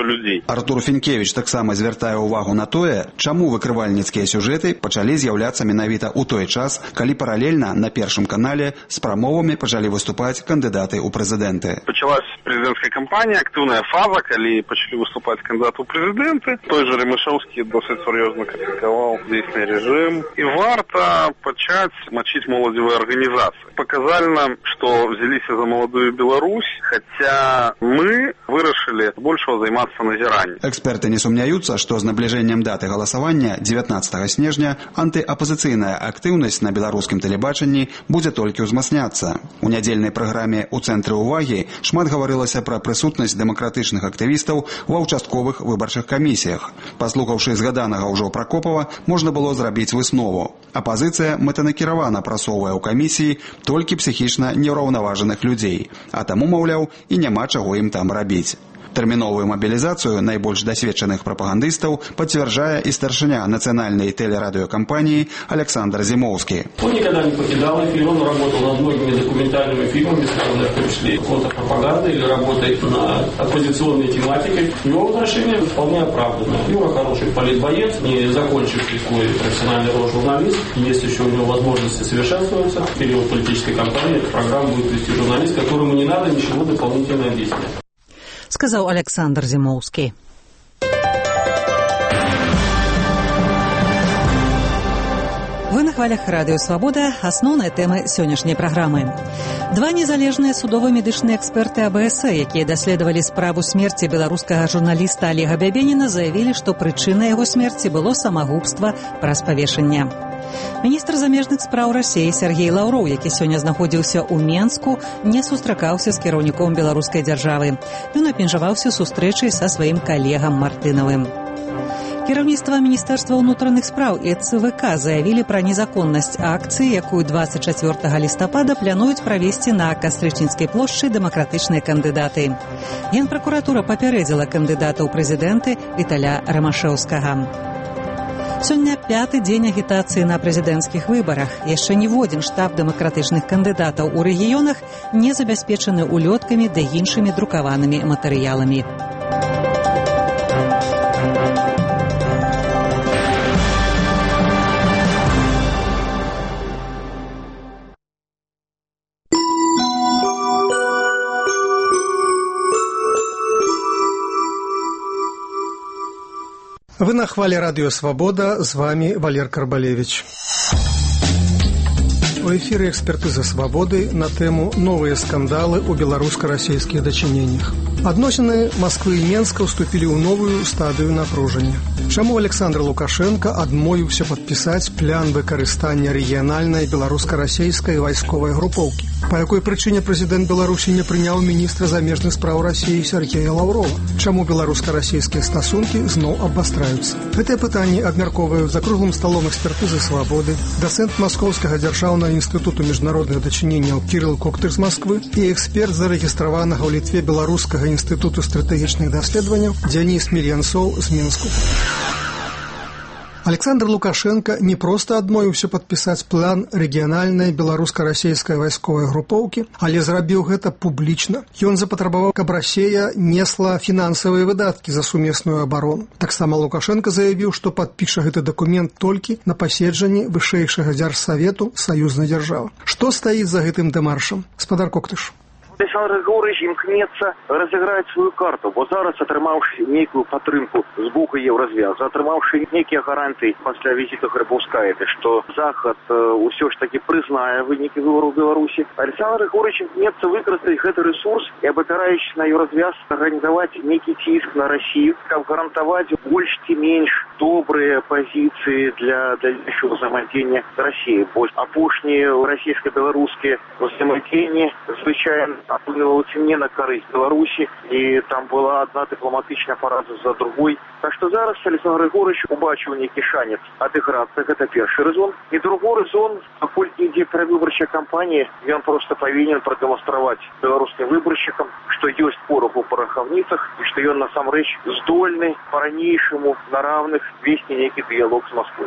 людзей. Артур Фінкевіч таксама звяртае ўвагу на тое, чаму выкрывальніцкія сюжэты пачалі з'яўляцца менавіта ў той час, калі паралельна на першым канале з прамовамі пачалі выступаць кандыдаты ў прэзідэнты. Пачалась прэзідэнцкая кампанія, актыўная фаза, калі пачалі выступаць кандыдаты ў прэзідэнты. Той же Рымашэўскі досыць сур'ёзна крытыкаваў дзейсны рэжым. І варта пачаць мачыць моладзевыя арганізацыі. Паказальна, што взяліся за маладую Беларусь, хаця мы вырашылі большего займацца назіраннем. Эксперты не сумняюцца, што з набліжэннем даты галасавання дзевятнаццатага снежня антыапазіцыйная актыўнасць на беларускім тэлебачанні будзе толькі ўзмацняцца. У нядзельнай праграме «У цэнтры ўвагі» шмат гаварылася пра прысутнасць дэмакратычных актывістаў ва ўчастковых выбарчых камісіях. Паслухаўшы згаданага ўжо Пракопава, можна было зрабіць выснову. Апазіцыя мэтанакіравана прасоўвае ў камісіі толькі псіхічна неўраўнаважаных людзей, а таму, маўляў, і няма чаго ім там рабіць. Тэрміновую мабілізацыю найбольш дасведчаных прапагандыстаў пацвярджае і старшыня нацыянальнай тэлерадыёкампаніі Александр Зимовский. Он никогда не покидал эфир, он работал над многими документальными фильмами, связанными в том числе и контрпропагандой или работает на оппозиционной тематике. Его возвращение вполне оправданное. Юра хороший политбоец, не закончивший свой профессиональный род журналист. Есть еще у него возможности совершенствоваться. В период политической кампании эту программу будет вести журналист, которому не надо ничего дополнительно объяснять. Сказаў Александр Зимоўскі. Вы на хвалях радыё «Свабода» асноўныя тэмы сённяшняй праграмы. Два незалежныя судова-медычныя эксперты А Б С, якія даследавалі справу смерці беларускага журналіста Олега Бябеніна, заявілі, што прычынай яго смерці было самагубства праз павешання. Міністр замежных спраў Расіі Сергей Лаўроў, які сёння знаходзіўся ў Менску, не сустракаўся з кіраўніком беларускай дзяржавы. Ён абмежаваўся сустрэчай са сваім калегам Мартынавым. Кіраўніцтва Міністэрства ўнутраных спраў і Ц В К заявілі пра незаконнасць акцыі, якую двадцать чацвёртага лістапада плануюць правесці на Кастрычніцкай плошчы дэмакратычныя кандыдаты. Генпракуратура папярэдзіла кандыдата ў прэзідэнты Віталя Рымашэўскага. Сёння пяты дзень агітацыі на прэзідэнцкіх выбарах. Яшчэ ніводзін штаб дэмакратычных кандыдатаў у рэгіёнах не забяспечаны улёткамі ды іншымі друкаванымі матэрыяламі. Вы на хвале радио «Свобода», с вами Валер Карбалевич. У эфире «Экспертиза свободы» на тему «Новые скандалы у белорусско-российских дочинениях». Адносіны Москвы і Менска ўступілі ў новую стадыю напружання. Чаму Александр Лукашенко адмовіўся падпісаць план выкарыстання рэгіянальнай беларуска-расейскай вайсковай групоўкі? Па якой прычыне прэзідэнт Беларусі не прыняў міністра замежных спраў Расіі Сергея Лаўрова? Чаму беларуска-расійскія стасункі зноў абвастраюцца? Гэтыя пытанні абмяркоўваюць за круглым сталом экспертызы свабоды дацэнт Маскоўскага дзяржаўнага інстытуту міжнародных дачыненняў Кірыл Коктыр з Масквы і эксперт зарэгістраванага ў Літве беларускага інстытуту стратэгічных даследаванняў Дзяніс Мільянцоў з Мінску. Александр Лукашенко не проста адмовіўся падпісаць план рэгіянальнай беларуска-расейскай вайсковай групоўкі, але зрабіў гэта публічна. Ён запатрабаваў, каб Расія несла фінансавыя выдаткі за сумесную абарону. Таксама Лукашенко заявіў, што падпіша гэты дакумент толькі на паседжанні вышэйшага дзяржсавету саюзнай дзяржавы. Што стаіць за гэтым дэмаршам? Спадар Коктыш. Александр Григорьевич імкнецца разыграць сваю карту, бо зараз, атрымаўшы нейкую падтрымку з боку Еўразвязу, атрымаўшы нейкія гарантыі пасля візіту Грыбаўскаеты, што Захад ўсё ж такі прызнае вынікі выбараў Беларусі, Александр Григорьевич імкнецца выкарыстаць гэты рэсурс і, абапіраючись на Еўразвяз, арганізаваць нейкі ціск на Расію, каб гарантаваць больш ці менш добрыя пазіцыі для дальнейшего взаимодействия с Россией. Бо апошнія расійска-беларускія взаимодействия, звычайна, апынываюцца не на карысць Беларусі, і там была одна дыпламатычная параза за другой. Так што зараз Александр Григорьевич убачыў нейкі шанец адыграцца, гэта першы рэзон. І другой рэзон, паколькі ідзе перавыбарчая кампанія, ён проста павінен прадэманстраваць беларускім выбаршчыкам, што ёсць порох у парахаўніцах, і што ён насамрэч здольны па-ранейшаму на равных весці нейкі дыялог з Москвой.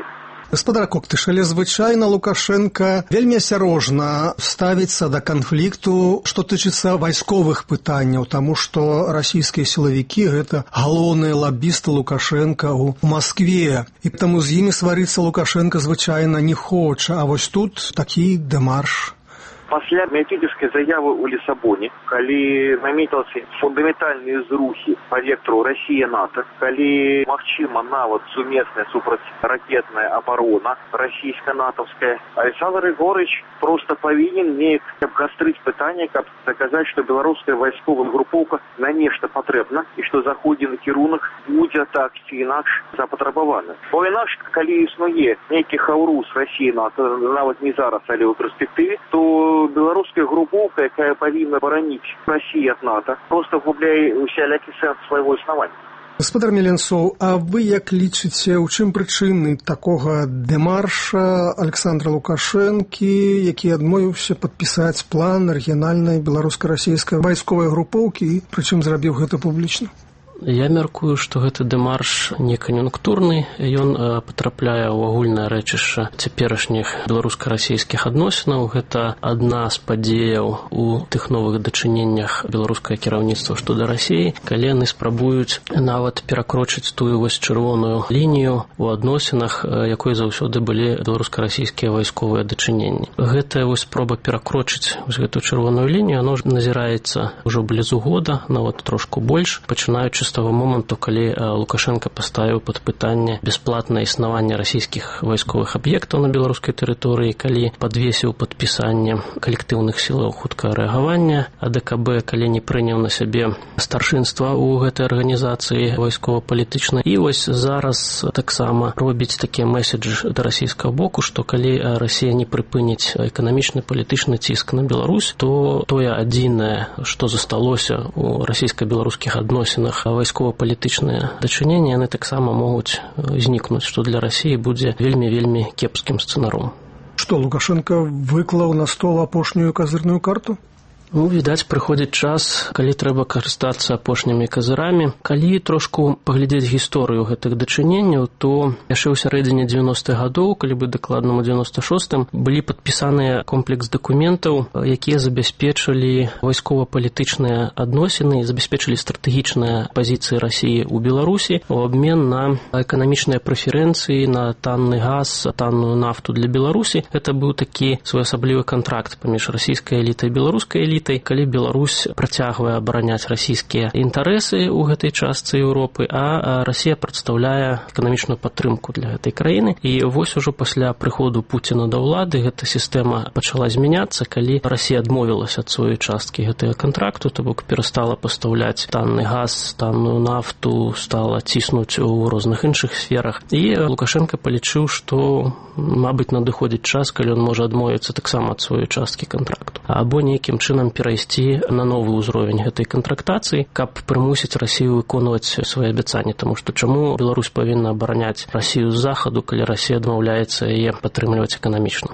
Гаспадар Коктыш, але звычайна Лукашенко вельмі асярожна ставіцца да канфлікту, што тычыцца вайсковых пытанняў, таму што расійскія сілавікі – гэта галоўныя лабісты Лукашенко ў Маскве. І таму з імі сварыцца Лукашенко звычайна не хоча. А вось тут такі дэмарш. Пасля мятежніцкай заявы ў Лісабоне, калі намецілася фундаментальныя зрухі па вектору Расія-НАТО, калі магчыма нават сумесная супрацьракетная абарона расійска-натаўская, Александр Григорьевич проста павінен неяк абгастрыць пытанне, каб даказаць, што беларуская вайсковая групоўка на нешта патрэбна і што заходзены кірунак будзе так ці інакш запатрабаваны. Бо інакш, калі існуе нейкі хаўрус Расіі-НАТО, нават не зараз, але ў перспектыве, то беларуская групоўка, якая павінна бараніць Расію ад НАТО, проста губляе усялякі сэнс свайго існавання. Гаспадар Меленцоў, а вы як лічыце, у чым прычыны такога дэмарша Александра Лукашэнкі, які адмовіўся падпісаць план рэгіянальнай беларуска-расійскай вайсковай групоўкі, прычым зрабіў гэта публічна? Я мяркую, што гэты дэмарш не кан'юнктурны, ён патрапляе ў агульнае рэчышча цяперашніх беларуска-расійскіх адносінаў. Гэта адна з падзеяў у тых новых дачыненнях беларускае кіраўніцтва што да Расіі, калі яны спрабуюць нават перакрочыць тую вось чырвоную лінію ў адносінах, якой заўсёды былі беларуска-расійскія вайсковыя дачыненні. Гэтая вось спроба перакрочыць вось гэту чырвоную лінію, яно назіраецца ўжо блізу года, нават трошку больш, пачынаючы з таго моманту, калі Лукашенко паставіў пад пытанне бясплатнае існаванне расійскіх вайсковых аб'ектаў на беларускай тэрыторыі, калі падвесіў падпісанне калектыўных сілаў хуткага рэагавання, а дэ ка бэ, калі не прыняў на сябе старшынства ў гэтай арганізацыі вайскова-палітычнай. І вось зараз таксама робіць такі месседж да расійскага боку, што калі Расія не прыпыніць эканамічны палітычны ціск на Беларусь, то тое адзінае, што засталося ў расійска-беларускіх адносінах вайскова-палітычныя дачыненні, яны таксама могуць знікнуць, што для Расіі будзе вельмі-вельмі кепскім сцэнаром. Што, Лукашенко выклаў на стол апошнюю казырную карту? Ну, відаць, прыходзіць час, калі трэба карыстацца апошнімі казырамі. Калі трошку паглядзець гісторыю гэтых дачыненняў, то яшчэ ў сярэдзіне дзевяностых гадоў, калі бы дакладнаму дзевяноста шостым, былі падпісаныя комплекс дакументаў, якія забяспечылі вайскова-палітычныя адносіны, забяспечылі стратэгічныя пазіцыі Расіі ў Беларусі ў абмен на эканамічныя прэферэнцыі, на танны газ, танную нафту для Беларусі. Гэта быў такі своеасаблівы кантракт паміж расійскай элітай і беларускай элітай, калі Беларусь працягвае абараняць расійскія інтарэсы ў гэтай частцы Еўропы, а Расія прадстаўляе эканамічную падтрымку для гэтай краіны. І вось ужо пасля прыходу Пуціна да ўлады гэта сістэма пачала змяняцца, калі Расія адмовілася ад сваёй часткі гэтага кантракту, то бок перастала пастаўляць танны газ, танную нафту, стала ціснуць у розных іншых сферах. І Лукашенко палічыў, што, мабыць, надыходзіць час, калі ён можа адмовіцца таксама ад сваёй часткі кантракту. Або нейкім чынам перайсці на новы ўзровень гэтай кантрактацыі, каб прымусіць Расію выконваць свае абяцанні, таму што чаму Беларусь павінна абараняць Расію з захаду, калі Расія адмаўляецца яе падтрымліваць эканамічна.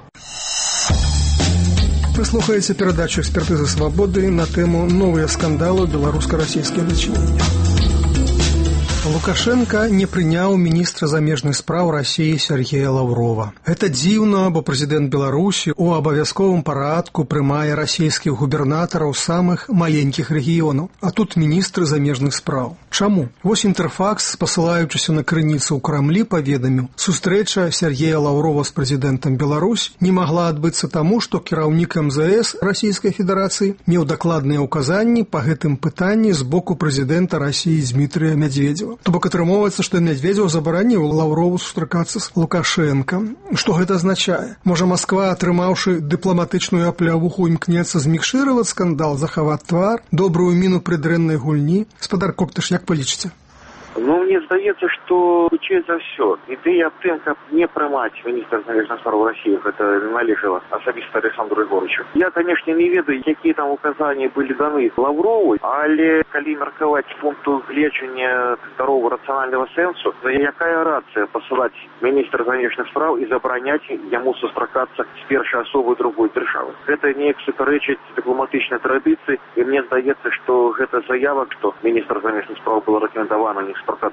Вы слухаеце перадачу «Экспертызы свабоды» на тэму «Новыя скандалы беларуска-расійскія дачынення». Лукашенко не прыняў міністра замежных спраў Расіі Сергея Лаврова. Гэта дзіўна, бо прэзідэнт Беларусі ў абавязковым парадку прымае расійскіх губернатараў самых маленькіх рэгіёнаў, а тут міністры замежных спраў. Чаму? Вось Інтэрфакс, пасылаючыся на крыніцу ў Крамлі, паведаміў, сустрэча Сергея Лаврова з прэзідэнтам Беларусь не магла адбыцца таму, што кіраўнік эм зэ эс Расійскай Федэрацыі меў дакладныя ўказанні па гэтым пытанні з боку прэзідэнта Расіі Дмітрыя Медведзева. То бок атрымоўваецца, што Медведзеў забараніў Лаўрову сустракацца з Лукашенко. Што гэта азначае? Можа, Масква, атрымаўшы дыпламатычную аплявуху, імкнецца змікшыраваць скандал, захаваць твар, добрую міну пры дрэннай гульні? Гаспадар Коктыш, як палічыце? Ну, мне здаецца, што хутчэй за ўсё ідэя аб тым, каб не прымаць міністра замежных спраў Расіі, гэта належала асабіста Александру Григорьевичу. Я, канешне, не ведаю, якія там указанні былі даны Лаврову, але калі меркаваць з пункту гледжання здарового рацыянальнага сэнсу, то якая рацыя пасылаць міністра замежных спраў і забараняць яму сустракацца з першай асобай другой дзяржавы. Гэта неяк супярэчыць дыпламатычнай традыцыі, і мне здаецца, што гэта заява, што міністр замежных спраў была рэкамендавана не сустракацца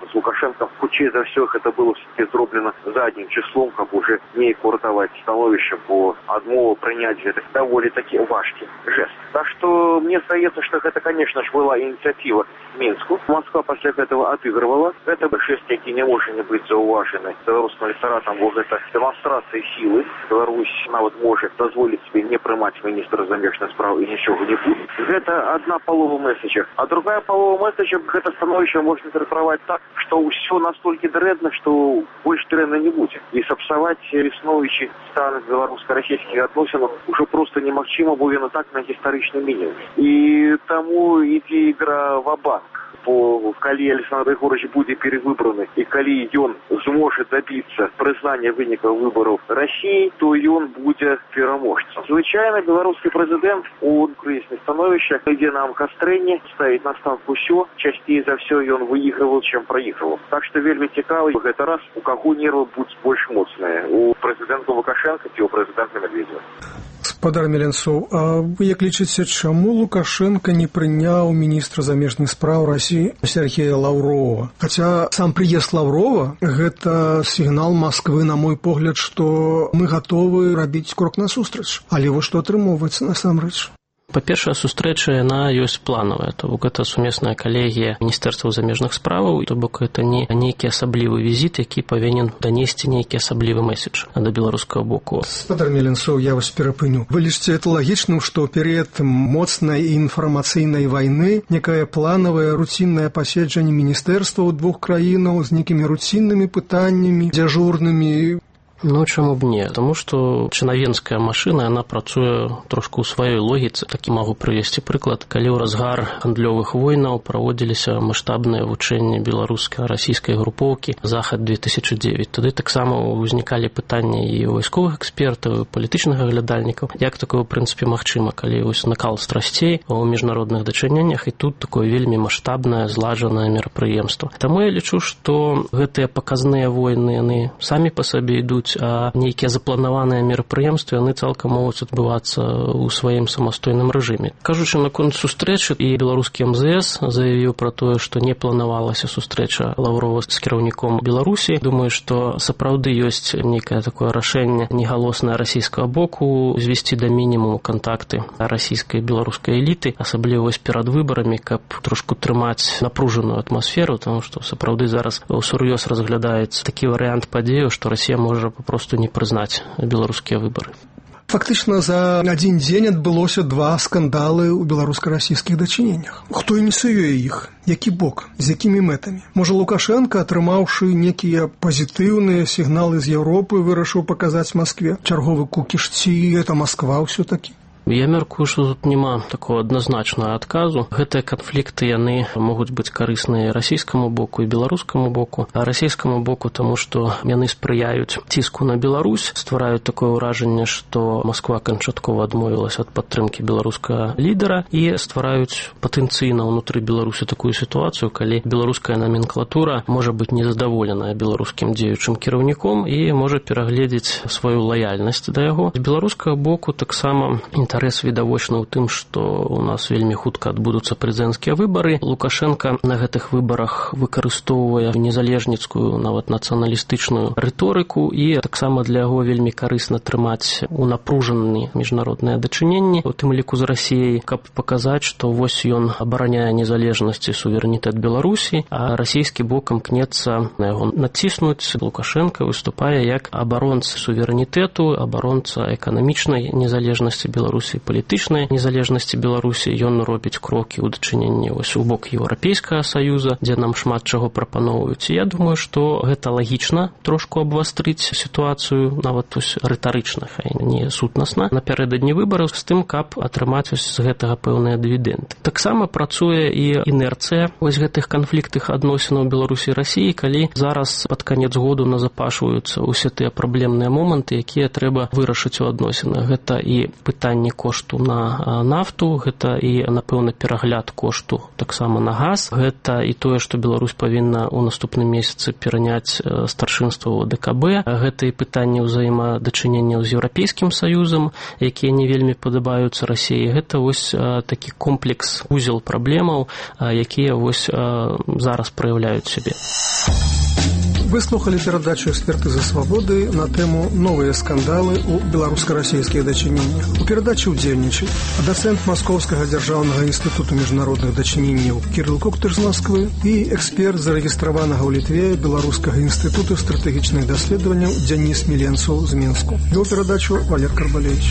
з Лукашенком. Хутчэй за ўсё гэта было все-таки зроблена заднім числом, каб уже не куртаваць становішча, бо адмова прыняць гэта даволі такі важкі жест. Так что мне здаецца, что гэта, конечно ж, была инициатива Минску. Москва после этого отыгрывала. Это жест, які не можа не быць заўважаны беларускім электоратам, бо гэта демонстрация силы. Беларусь нават можа дазволіць себе не прымаць міністра замежных спраў і нічога не будзе. Гэта одна полова месседжа. А другая полова месседжа, гэта становішча можна інтэрпрэтаваць так, што ўсё настолькі дрэнна, што больш дрэнна не будзе. І сапсаваць існуючы стан беларуска-расійскіх адносінаў ужо проста немагчыма, бо ён так на гістарычны мінімум. І таму ідзе ігра ва-банк. Бо калі Александр Григорович будзе перевыбраны і калі ён зможа добіцца прызнання вынікаў выбараў Расіі, то ён будзе пераможцам. Звычайна беларускі прэзідэнт у крызіснай становішча ідзе на амхастрэнне, ставіць на станку ўсё, часцей за ўсё ён выйграваў, чым праіграваў. Так што вельмі цікава, гэта раз, у каго нервы будуць больш моцныя, у прэзідэнта Лукашенка ці у прэзідэнта Медведева. Спадар Меленцоў, а вы як лічыце, чаму Лукашенко не прыняў міністра замежных спраў Расіі Сергея Лаўрова? Хаця сам прыезд Лаўрова – гэта сігнал Масквы, на мой погляд, што мы гатовы рабіць крок насустрач. Але вось што атрымоўваецца насамрэч? Па-першае, сустрэча яна ёсць планавая, то бок гэта сумесная калегія міністэрства замежных справаў, то бок гэта не нейкі асаблівы візіт, які павінен данесці нейкі асаблівы месседж да беларускага боку. Спадар Меленцоў, я вас перапыню. Вы лічыце это лагічным, што ў перыяд моцнай інфармацыйнай вайны некае планавае руціннае паседжанне міністэрстваў двух краінаў з нейкімі руціннымі пытаннямі, дзяжурнымі? Ну, чаму б не? Таму што чынавенская машына, яна працуе трошку ў сваёй логіцы. Такі магу прывесці прыклад. Калі ў разгар гандлёвых войнаў праводзіліся маштабныя вучэнні беларуска-расійскай групоўкі «Захад две тысячи девять», тады таксама ўзнікалі пытанні і у вайсковых экспертаў, і палітычных аглядальнікаў. Як такое, ў прынцыпе, магчыма, калі вось накал страсцей у міжнародных дачыненнях, і тут такое вельмі маштабнае, зладжанае мерапрыемства. Таму я лічу, што гэтыя паказныя войны, яны самі па сабе ідуць, а нейкія запланаваныя мерапрыемствы, яны цалкам могуць адбывацца ў сваім самастойным рэжыме. Кажучы наконт сустрэчы, і беларускі эм зэ эс заявіў пра тое, што не планавалася сустрэча Лаўрова з кіраўніком Беларусі. Думаю, што сапраўды ёсць нейкае такое рашэнне негалоснае расійскага боку звесці да мінімуму кантакты расійскай і беларускай эліты, асабліва вось перад выбарамі, каб трошку трымаць напружаную атмасферу, таму што сапраўды зараз усур'ёз разглядаецца такі варыянт падзеяў, што Расія можа просто не прызнаць беларускія выбары. Фактычна за адзін дзень адбылося два скандалы ў беларуска-расійскіх дачыненнях. Хто ініцыюе іх? Які бок? З якімі мэтамі? Можа, Лукашенко, атрымаўшы некія пазітыўныя сігналы з Еўропы, вырашыў паказаць Маскве чарговы кукіш, ці гэта Масква ўсё-такі? Я мяркую, што тут няма такого адназначнага адказу. Гэтыя канфлікты, яны могуць быць карысныя расійскаму боку і беларускаму боку. А расійскаму боку, таму што яны спрыяюць ціску на Беларусь, ствараюць такое ўражанне, што Масква канчаткова адмовілася ад падтрымкі беларускага лідара і ствараюць патэнцыйна ўнутры Беларусі такую сітуацыю, калі беларуская номенклатура можа быць незадаволеная беларускім дзеючым кіраўніком і можа перагледзець сваю лаяльнасць да яго. З беларускага боку таксама інтарэс відавочны ў тым, што ў нас вельмі хутка адбудуцца прэзідэнцкія выбары. Лукашенко на гэтых выбарах выкарыстоўвае незалежніцкую, нават нацыяналістычную рыторыку, і таксама для яго вельмі карысна трымаць у напружанні міжнародныя дачыненні, у тым ліку з Расіяй, каб паказаць, што вось ён абараняе незалежнасць і суверэнітэт Беларусі, а расійскі бок імкнецца на яго націснуць. Лукашенко выступае як абаронца суверэнітэту, абаронца эканамічнай незалежнасці Беларусі, палітычнай незалежнасці Беларусі. Ён робіць крокі ў дачыненні вось у бок Еўрапейскага саюза, дзе нам шмат чаго прапаноўваюць. Я думаю, што гэта лагічна трошку абвастрыць сітуацыю, нават вось рытарычна, хай не сутнасна, напярэдадні выбараў, з тым, каб атрымаць вось з гэтага пэўныя дывідэнды. Таксама працуе і інерцыя вось гэтых канфліктных адносінаў Беларусі і Расіі, калі зараз пад канец году назапашваюцца ўсе тыя праблемныя моманты, якія трэба вырашыць у адносінах. Гэта і пытанні кошту на нафту, гэта і, напэўна, перагляд кошту таксама на газ. Гэта і тое, што Беларусь павінна ў наступным месяцы пераняць старшынства ў ДКБ. Гэта і пытанне ўзаемадачыненняў з Еўрапейскім Саюзам, якія не вельмі падабаюцца Расіі. Гэта вось такі комплекс, узел праблемаў, якія вось зараз праяўляюць сябе. Вы слухали перадачу «Эксперты за свободы» на тему «Новые скандалы у белорусско-российских дачыненнях». У перадачы удзельнічалі доцент Московского Державного института международных дачыненняў Кирилл Коктыш з Москвы и эксперт, зарегистраванного ў Литве Белорусского института стратегічных даследаванняў Денис Миленцов з Минску. Вел перадачу Валер Карбалевич.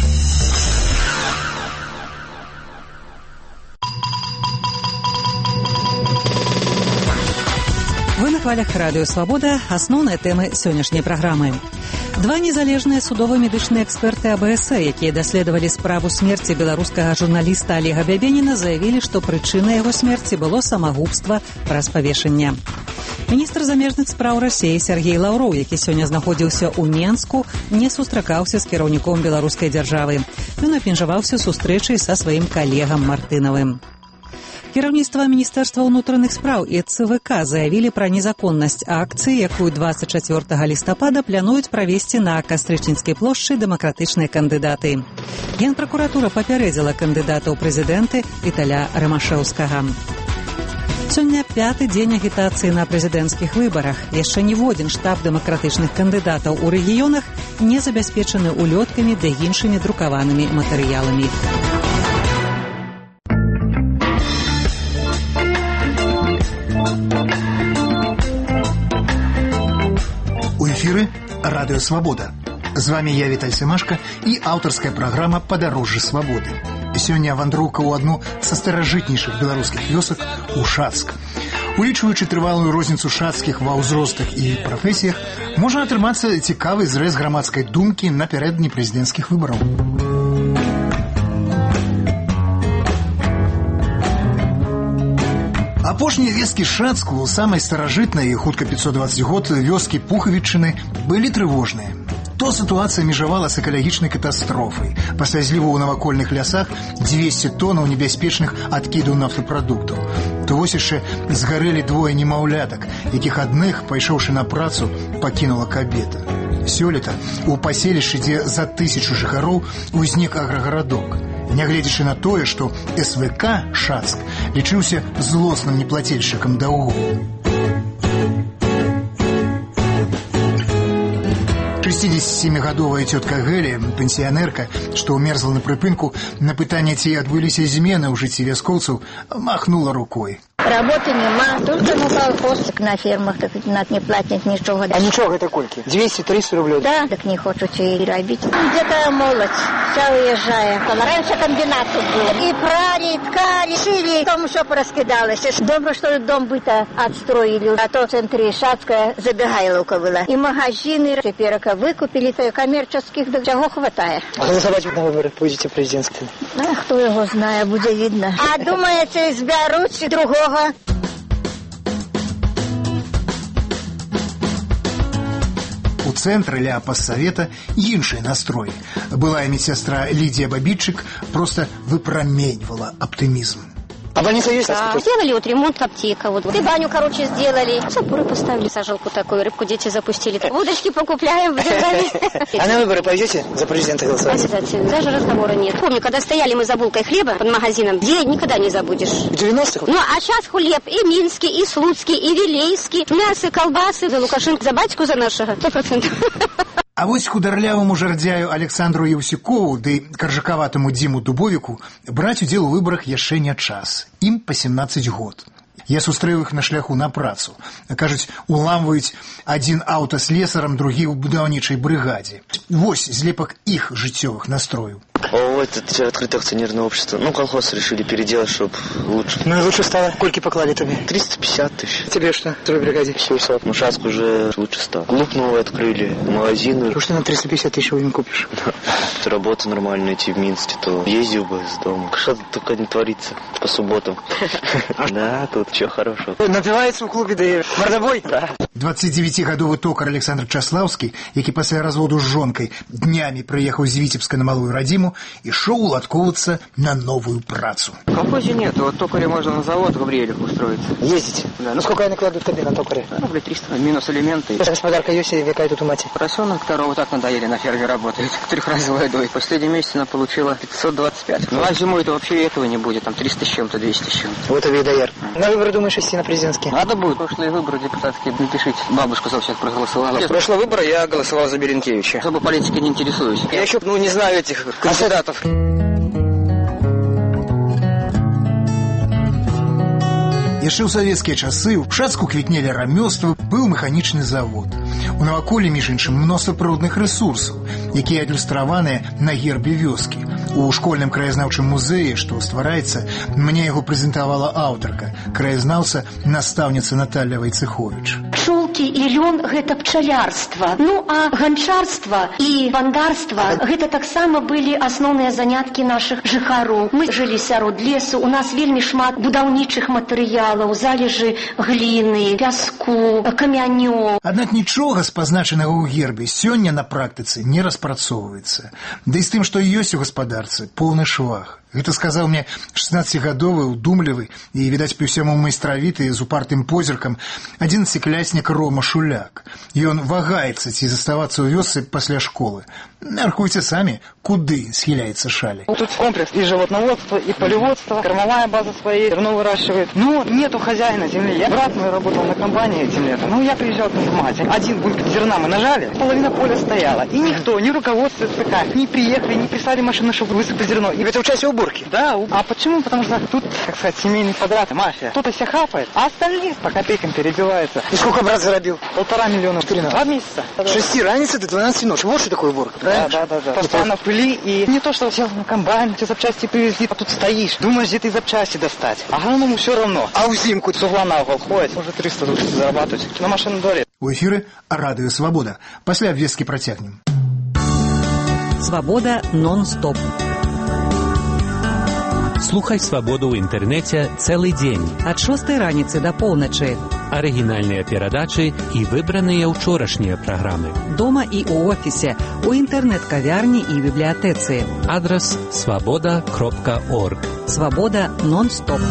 Вы на хвалях радыё «Свабода» – асноўныя тэмы сённяшняй праграмы. Два незалежныя судова-медычныя эксперты А Б С, якія даследавалі справу смерці беларускага журналіста Олега Бябеніна, заявілі, што прычынай яго смерці было самагубства праз павешанне. Міністр замежных спраў Расіі Сергей Лаўроў, які сёння знаходзіўся ў Менску, не сустракаўся з кіраўніком беларускай дзяржавы. Ён абмежаваўся сустрэчай са сваім калегам Мартынавым. Кіраўніцтва Міністэрства ўнутраных спраў і Ц В К заявілі пра незаконнасць акцыі, якую двадцать чацвёртага лістапада плануюць правесці на Кастрычніцкай плошчы дэмакратычныя кандыдаты. Генпракуратура папярэдзіла кандыдата ў прэзідэнты Віталя Рымашэўскага. Сёння пяты дзень агітацыі на прэзідэнцкіх выбарах. Яшчэ ніводзін штаб дэмакратычных кандыдатаў у рэгіёнах не забяспечаны улёткамі ды іншымі друкаванымі матэрыяламі. У эфіры радыё «Свабода». З вами я, Віталь Семашка, і аўтарская праграма «Падарожжа свабоды». Сёння вандроўка ў адну са старажытнейшых беларускіх вёсак у Шацк. Улічваючы трывалую розніцу шацкіх ва ўзростах і прафесіях, можа атрымацца цікавы зрэз грамадскай думкі напярэдадні прэзідэнцкіх выбараў. Апошнія весткі Шацку, самай старажытнай, хутка пятьсот двадцать год, вёскі Пухавічыны, былі трывожныя. То сітуацыя межавала з экалагічнай катастрофай. Пасля зліву ў навакольных лясах двести тоннаў небяспечных адкідаў нафтапрадуктаў. То вось яшчэ згарэлі двое немаўлятак, якіх адных, пайшоўшы на працу, пакінула кабета. Сёлета у паселішчы, дзе за тысячу жыхароў, узнік аграгарадок. Нягледзячы на тое, што С В К Шацк лічыўся злосным неплацельшчыкам даўгоў. шестидесятисемигодовая тетка Гэля, пенсионерка, што умерзла на прыпынку, на пытанне, ці адбыліся змены ў жыцці вяскоўцаў, махнула рукой. Работы нема, только ну колхоз на фермах, так над не платят ничего. А ничего это кольки? двести-триста рублей? Да, так не хочут и робить. Где-то молодь, вся уезжая. Раньше комбинат тут был. И прали, и ткали, шили, там все пораскидалось. Добро, что дом быта отстроили, а то в центре Шацка забегайловка была. И магазины теперь выкупили, то и коммерческих, да чего хватает. А когда собачек на выборы будете президентские? А кто его знает, будет видно. А думаете, изберут другого? У цэнтры ля пассавета іншыя настроі. Былая медсестра Лидия Бабитчик просто выпраменьвала оптимизм. А больница есть? Да. Сделали вот ремонт аптека, вот. И баню, короче, сделали. Запоры поставили, сажалку такую, рыбку дети запустили. Удочки покупляем. А на выборы пойдете за президента голосовать? Обязательно. Даже разговора нет. Помню, когда стояли мы за булкой хлеба под магазином, день никогда не забудешь. В девяностых? Ну, а сейчас хлеб и минский, и слуцкий, и вилейский. Мясо, колбасы, за Лукашенко, за батьку, за нашего. Сто процентов. А вось хударлявому жардзяю Александру Яўсюкову ды каржакаватаму Диму Дубовіку браць удзел у выбарах яшчэ не час. Ім па семнадцаць год. Я сустрэў іх на шляху на працу. Кажуць, уламваюць адзін аўта з слесарам, другі ў будаўнічай брыгадзе. Вось злепак іх жыццёвых настрояў. О, это открытое акционерное общество. Ну, колхоз решили переделать, чтобы лучше. Ну, и лучше стало. Сколько поклали тебе? триста пятьдесят тысяч. Тебе что, в твоей бригаде? семьсот. Ну, Шацк уже лучше стал. Клуб новый открыли, магазины. Ну, что на триста пятьдесят тысяч не купишь? Работу нормально найти в Минске, то ездил бы с дома. Что-то только не творится по субботам. Да, тут чего хорошего. Напивается в клубе, да и мордобой? Да. двадццацідзевяцігадовы токар Александр Часлаўскі, які пасля разводу з жонкай днямі прыехаў з Віцебска на малую радзіму, ішоў уладкоўвацца на новую працу. В колхозе нет, вот токаря можно на завод в Гавриилях устроиться. Ездить? Да. Ну сколько они кладут тебе на токаре? Рублей триста, минус элементы. Господарка есть, какая тут у мать? Поросенок второго так надоели, на ферме работает. Трехразовая дой. Последний месяц она получила пятьсот двадцать пять. Ну а зимой это вообще этого не будет, там триста с чем-то, двести с чем-то. Вот и видоер. На выборы думаешь идти на президентские? Надо будет. Прошлые выборы депутатские, напишите. Бабушка за всех проголосовала. В прошлые выборы я голосовал за Беренкевича. Особо политикой не интересуюсь. Я еще, ну, не знаю этих кандидатов. Яшчэ ў савецкія часы ў Шацку квітнелі рамёствы, быў механічны завод. У наваколлі, між іншым, мноства прыродных рэсурсаў, якія адлюстраваныя на гербе вёскі. У школьным краязнаўчым музеі, што ствараецца, мне яго прэзентавала аўтарка, краязнаўца, настаўніца Наталья Вайцэховіч. Пчолкі і лён – гэта пчалярства. Ну, а ганчарства і вандарства – гэта таксама былі асноўныя заняткі нашых жыхароў. Мы жылі сярод лесу, у нас вельмі шмат будаўнічых матэрыялаў, залежы гліны, пяску, камянёў. Аднак нічога з пазначанага ў гербе сёння на практыцы не распрацоўваецца. Ды і з тым, што ёсць у гаспадарцы, поўны швах. Гэта сказаў мне шестнадцацігадовы, удумлівы і, відаць, па ўсяму майстравіты з упартым позіркам адзінаццацікласнік Рома Шуляк. Ён вагаецца, ці заставацца ў вёсцы пасля школы. Мяркуйце самі, куды схіляецца шаль. Тут комплекс и животноводство, и полеводство, кормовая база своей, зерно выращивает. Но нету хозяина земли. Я брат мой работал на комбайне этим летом. Ну, я приезжал к мать. Один бункер зерна мы нажали, половина поля стояла. И никто, ни руководство ЦК, не приехали, не прислали машину, чтобы высыпать зерно. И в это участие уборки. Да, а почему? Потому что тут, как сказать, семейный квадрат, мафия. Кто-то себя хапает, а остальные по копейкам перебиваются. И сколько брат заробил? Полтора миллиона. Четыре Два месяца. С шести раницы до двенадцати ночи. Вот что такое уборка, правильно? Да, да, да. да. Постоянно в пыли. И не то, что сел на комбайн, все запчасти привезли, а тут стоишь, думаешь, где ты запчасти достать. А главному все равно. А в зимку с угла на угол ходит, может триста зарабатывать. На машинном дворе. У эфіры Радыё Свабода. Пасля абвесткі працягнем. Свабода нон-стоп. Слухай «Свабоду» ў інтэрнэце цэлы дзень. Ад шостай раніцы да поўначы. Арыгінальныя перадачы і выбраныя ўчорашнія праграмы. Дома і ў офісе, у інтэрнэт-кавярні і бібліятэцы. Адрас свабода кропка орг. Свабода нон-стоп.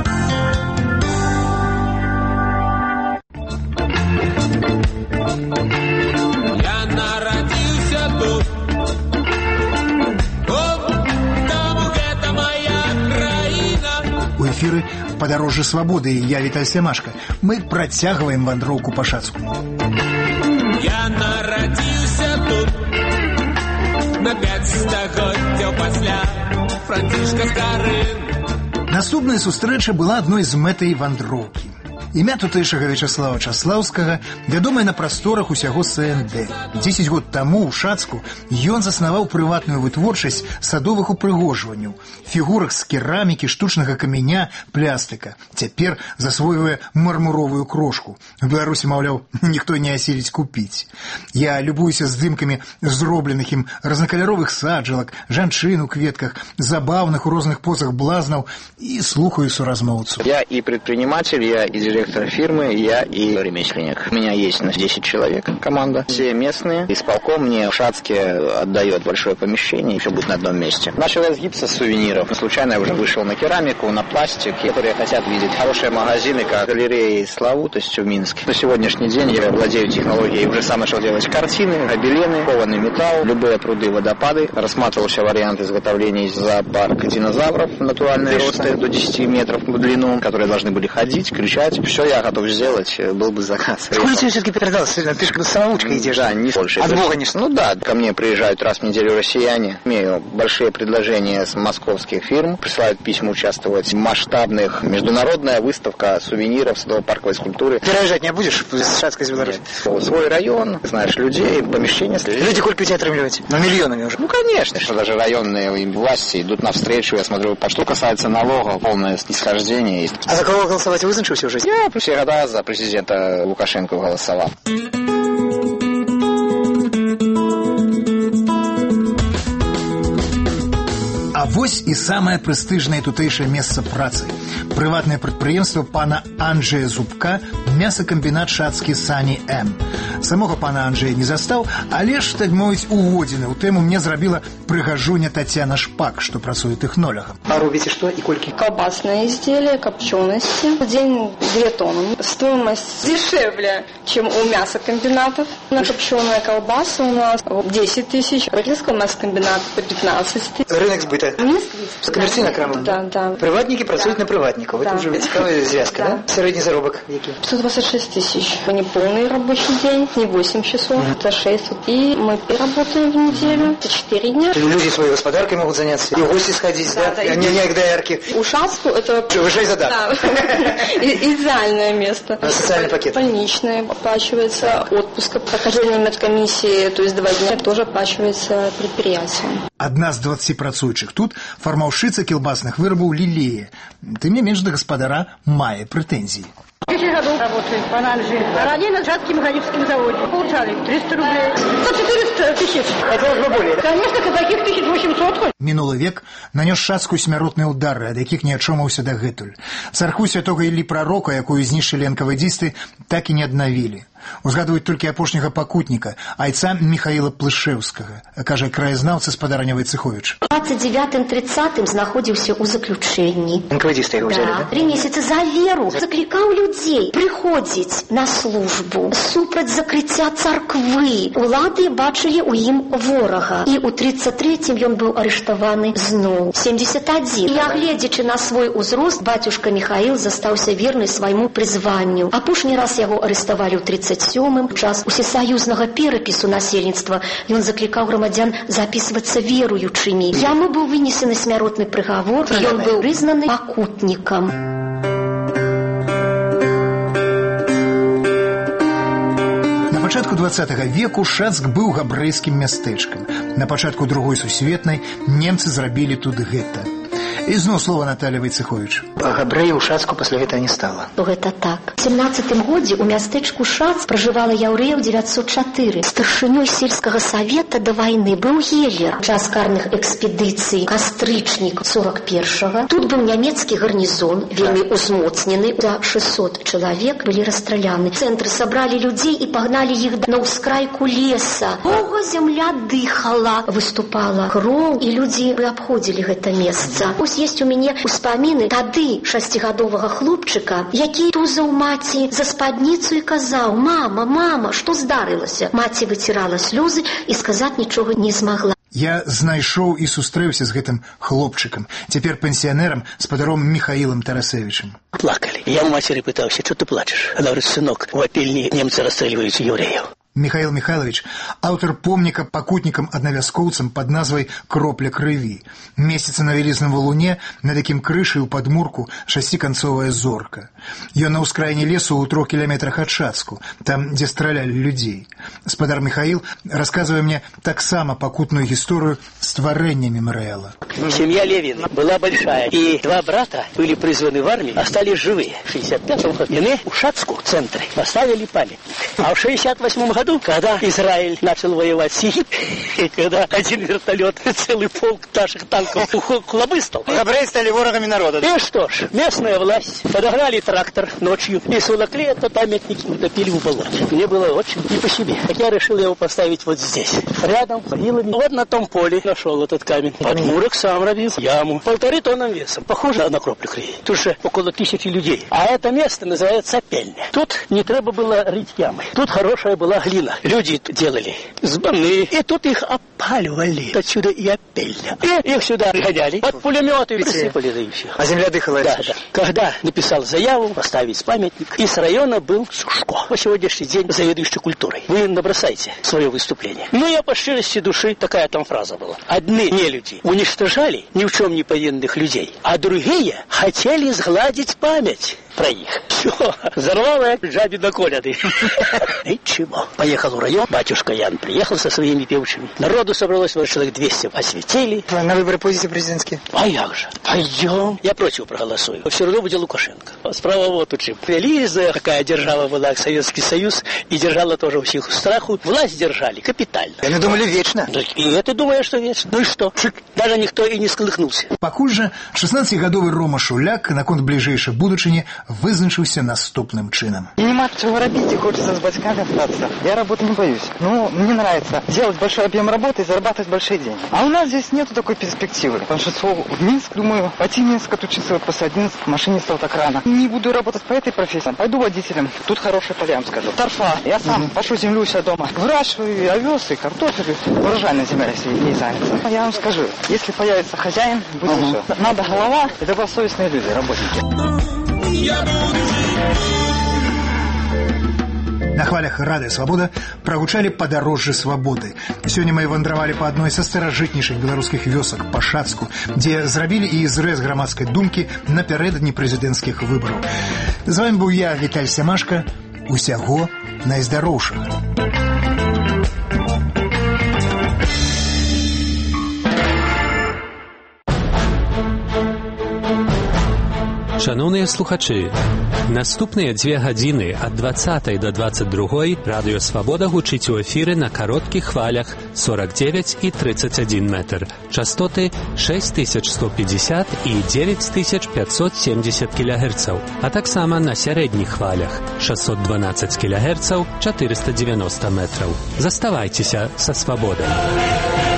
Эфиры «Подороже свободы» и я, Виталий Семашко. Мы протягиваем вандроўку по Шацку. Я народился тут на пять стагоддзяў пасля Францішка Скарын. Наступная сустрэча была адной з мэтай вандроўкі. Імя тутэйшага Вячаслава Часлаўскага вядомае на прасторах усяго СНД. Дзесяць год таму ў Шацку ён заснаваў прыватную вытворчасць садовых упрыгожванняў, фігурак з керамікі, штучнага каменя, плястыка. Цяпер засвойвае мармуровую крошку. У Беларусі, маўляў, ніхто не асіліць купіць. Я любуюся здымкамі зробленых ім разнакаляровых саджалак, жанчын у кветках, забаўных у розных позах блазнаў і слухаю суразмоўцу. Я и предприниматель, я и директор фирмы, я и ремесленник. У меня есть на десять человек команда. Все местные. Исполком мне в Шацке отдает большое помещение, и все будет на одном месте. Начал я с гипса, с сувениров. Случайно я уже вышел на керамику, на пластик, которые хотят видеть хорошие магазины, как галереи Славутость в Минске. На сегодняшний день я владею технологией, уже сам начал делать картины, гобелены, кованый металл, любые пруды, водопады. Рассматривался вариант изготовления зоопарка динозавров, натуральные росты до десяти метров в длину, которые должны были ходить, кричать. Все я готов сделать, был бы заказ. Сколько тебе все-таки передалось? Ты же самоучка идешь. Да, не больше. От Бога, конечно. Ну да, ко мне приезжают раз в неделю россияне. Имею большие предложения с московских фирм. Присылают письма участвовать в масштабных. Международная выставка сувениров садово-парковой скульптуры. Ты рожать не будешь с Шацкой из Беларуси? Свой район, знаешь, людей, помещения. Люди сколько тебя отрымливать? Ну, миллионами уже. Ну, конечно. Что даже районные власти идут навстречу. Я смотрю, по что касается налогов, полное снисхождение. А за кого голосовать вызначился уже? Я все года за президента Лукашенко голосовал. А вось і самае прэстыжнае тутэйшае месца працы. Прыватнае прадпрыемства пана Анджэя Зубка мясакамбінат шацкі Сані М. Самога пана Анджея не застаў, але ж, так мовіць, уводзіны ў тэму мне зрабіла прыгажуня Татьяна Шпак, што працуе тэхнолягам. А робіце што і колькі? Колбасные изделия, копчености. В день две тонны. Стоимость дешевле, чем у мясокомбинатов. На копченая колбаса у нас десять тысяч, российского мясокомбината по пятнадцать тысяч. Рынок збыта. Коммерційна крама. Да, да. Приватники працують на приватников. Да. Это уже цікава зв'язка, да? да? Середній заробок який? сто двадцать шесть тысяч. Не полный рабочий день, не восемь часов, mm-hmm. это шесть. И мы работаем в неделю, это четыре дня. Люди своей господаркой могут заняться, и в гости сходить, да? да? да. Они не к доярке. У Шацку это... Выезжай задаток. Идеальное место. Социальный пакет. Больничный оплачивается, отпуск, прохождение медкомиссии, то есть два дня тоже оплачивается предприятием. Одна з двадцати працуючых тут фармаўшчыца кілбасных вырабаў Лілея. Тым не менш да гаспадара мае прэтэнзіі. десять годов работаю в Пананже. Ранее на Жатском механическом заводе. Получали триста рублей. сто четыреста тысяч. Это должно более. Конечно, таких тысяч восемьсот. Мінулы век нанёс Шацку смяротныя ўдары, ад якіх не ачомаўся дагэтуль. Царкву святога Іллі Прарока, якую знішчылі энкавэдзісты, так і не аднавілі. Узгадваюць толькі апошняга пакутніка, айца Михаила Плышэўскага, кажа краязнаўца спадарня Вайцэховіч. двадцать девятым тридцатым знаходзіўся ў заключэнні. Энкавэдзісты яго ўзялі, да? да? Три месяцы за веру заклікаў людзей прыходзіць на службу супраць закрыцця царквы. Улады бачылі ў ім ворага. І ў тридцать третьем ён быў арыштаваны зноў. семьдесят один. І агледзячы на свой узрост, бацюшка Михаил застаўся верны свайму прызванню. Апошні раз яго арыштавалі ў тридцать сёмым. Час усесаюзнага перапісу насельніцтва ён заклікаў грамадзян запісвацца веруючымі. Яму быў вынесены смяротны прыгавор, і ён быў прызнаны пакутнікам. На пачатку двадцатага веку Шацк быў габрэйскім мястэчкам. На пачатку другой сусветнай немцы зрабілі тут гэта. І зноў слова Наталья Вайцэховіч. А габрэяў у Шацку пасля гэтага не стала. Гэта так. У семнадцатым годзе ў мястэчку Шац пражывала яўрэяў девятьсот четыре. Старшынёй сельскага савета да вайны быў Гелер. Час карных экспедыцый, кастрычнік сорок першага. Тут быў нямецкі гарнізон, вельмі узмоцнены. За шестьсот чалавек былі расстраляны. Цэнтры сабралі людзей і пагналі іх на ўскрайку леса. Ого, зямля дыхала, выступала кроў, і людзі абходзілі гэта месца. Есть у мяне успаміны тады шасцігадовага хлопчыка, які тузаў маці за спадніцу і казаў: «Мама, мама, што здарылася?» Маці выцірала слёзы і сказаць нічога не змагла. Я знайшоў і сустрэўся з гэтым хлопчыкам, цяпер пенсіянерам, спадаром Михаилом Тарасевичем. Плакали. Я у матери пытался: «Что ты плачешь?» Она говорит: «Сынок, в опельне немцы расстреливают евреев». Михаил Михайлович – автор помніка пакутнікам-аднавяскоўцам пад назвай «Кропля крыві». Месяца на вялізным валуне, над якім крышай у падмурку шасціканцовая зорка. Ён на ўскраіне лесу ў трох кіламетрах ад Шацку, там, дзе стралялі людзей. Спадар Михаил расказвае мне таксама пакутную гісторыю стварэння мемарыяла. Семья Левина была большая, и два брата были призваны в армию, остались живые. В шестьдесят пятом году они у Шацку, в центре, поставили памятник. А в шестьдесят восьмом году, когда Израиль начал воевать с Египтом, когда один вертолет, целый полк наших танков хлобыстал. Габреи стали ворогами народа. И что ж, местная власть подогнали трактор ночью и сволокли этот памятник и утопили в болоте. Мне было очень не по себе. Так я решил его поставить вот здесь, рядом с могилами. Вот на том поле нашел этот камень. Подмурок сам робил яму. Полторы тонны весом. Похоже на кроплю крови. Тут же около тысячи людей. А это место называется Пельня. Тут не треба было рыть ямы. Тут хорошая была глина. Люди делали сбаны, и тут их опаливали. Отсюда и опельня. И их сюда гоняли. Под пулеметы присыпали, да и все. А земля дыхала? Да, да. Когда написал заяву поставить памятник, из района был Сушко. По сегодняшний день заведующий культурой. Вы набросайте свое выступление. Ну, я по ширости души, такая там фраза была. Одни нелюди уничтожали ни в чем не повинных людей, а другие хотели сгладить память про них. Все, взорвало жабе наколяды. Ничего. Поехал в район, батюшка Ян приехал со своими певчими. Народу собралось, вот человек двести. Осветили. На выборы пойдете президентские? А як же? Пойдем. Я против проголосую. Все равно будет Лукашенко. Справа вот тут же. Велизная такая держава была, Советский Союз, и держала тоже всех страху. Власть держали капитально. И мы думали вечно. И это думаю, что вечно. Ну и что? Даже никто и не сколыхнулся. Пакуль жа шестнаццацігадовы Рома Шуляк наконт бліжэйшай будучыні вызначыўся наступным чынам. И нема чего робить, и хочется с батьками остаться. Я работы не боюсь. Ну, мне нравится делать большой объем работы и зарабатывать большие деньги. А у нас здесь нету такой перспективы. Потому что в Минск, думаю, пойти в Минск отучиться после одиннадцати, машинистов так рано. Не буду работать по этой профессии, пойду водителем. Тут хорошие поля, я вам скажу. Торфа. Я сам mm-hmm. пашу землю у себя дома. Выращиваю и овес, и картофель. Урожайная земля, если ей занята. Я вам скажу, если появится хозяин, будет uh-huh. все. Надо голова и добросовестные люди, работники. На хвалях радыё «Свабода» прагучалі падарожжы свабоды. Сёння мы вандравалі па адной са старажытнейшых беларускіх вёсак, па Шацку, дзе зрабілі і зрэз грамадскай думкі напярэдадні прэзідэнцкіх выбараў. З вамі быў я, Віталь Сямашка. Усяго найздароўшага. Шановныя слухачы, наступныя дзве гадзіны ад дваццатай да дваццаць другой радыё «Свабода» гучыць у эфіры на кароткіх хвалях сорок девять і тридцать один метр, частоты шесть тысяч сто пятьдесят і девять тысяч пятьсот семьдесят килогерцаў, а таксама на сярэдніх хвалях шестьсот двенадцать килогерцаў, четыреста девяносто метраў. Заставайцеся са «Свабодай».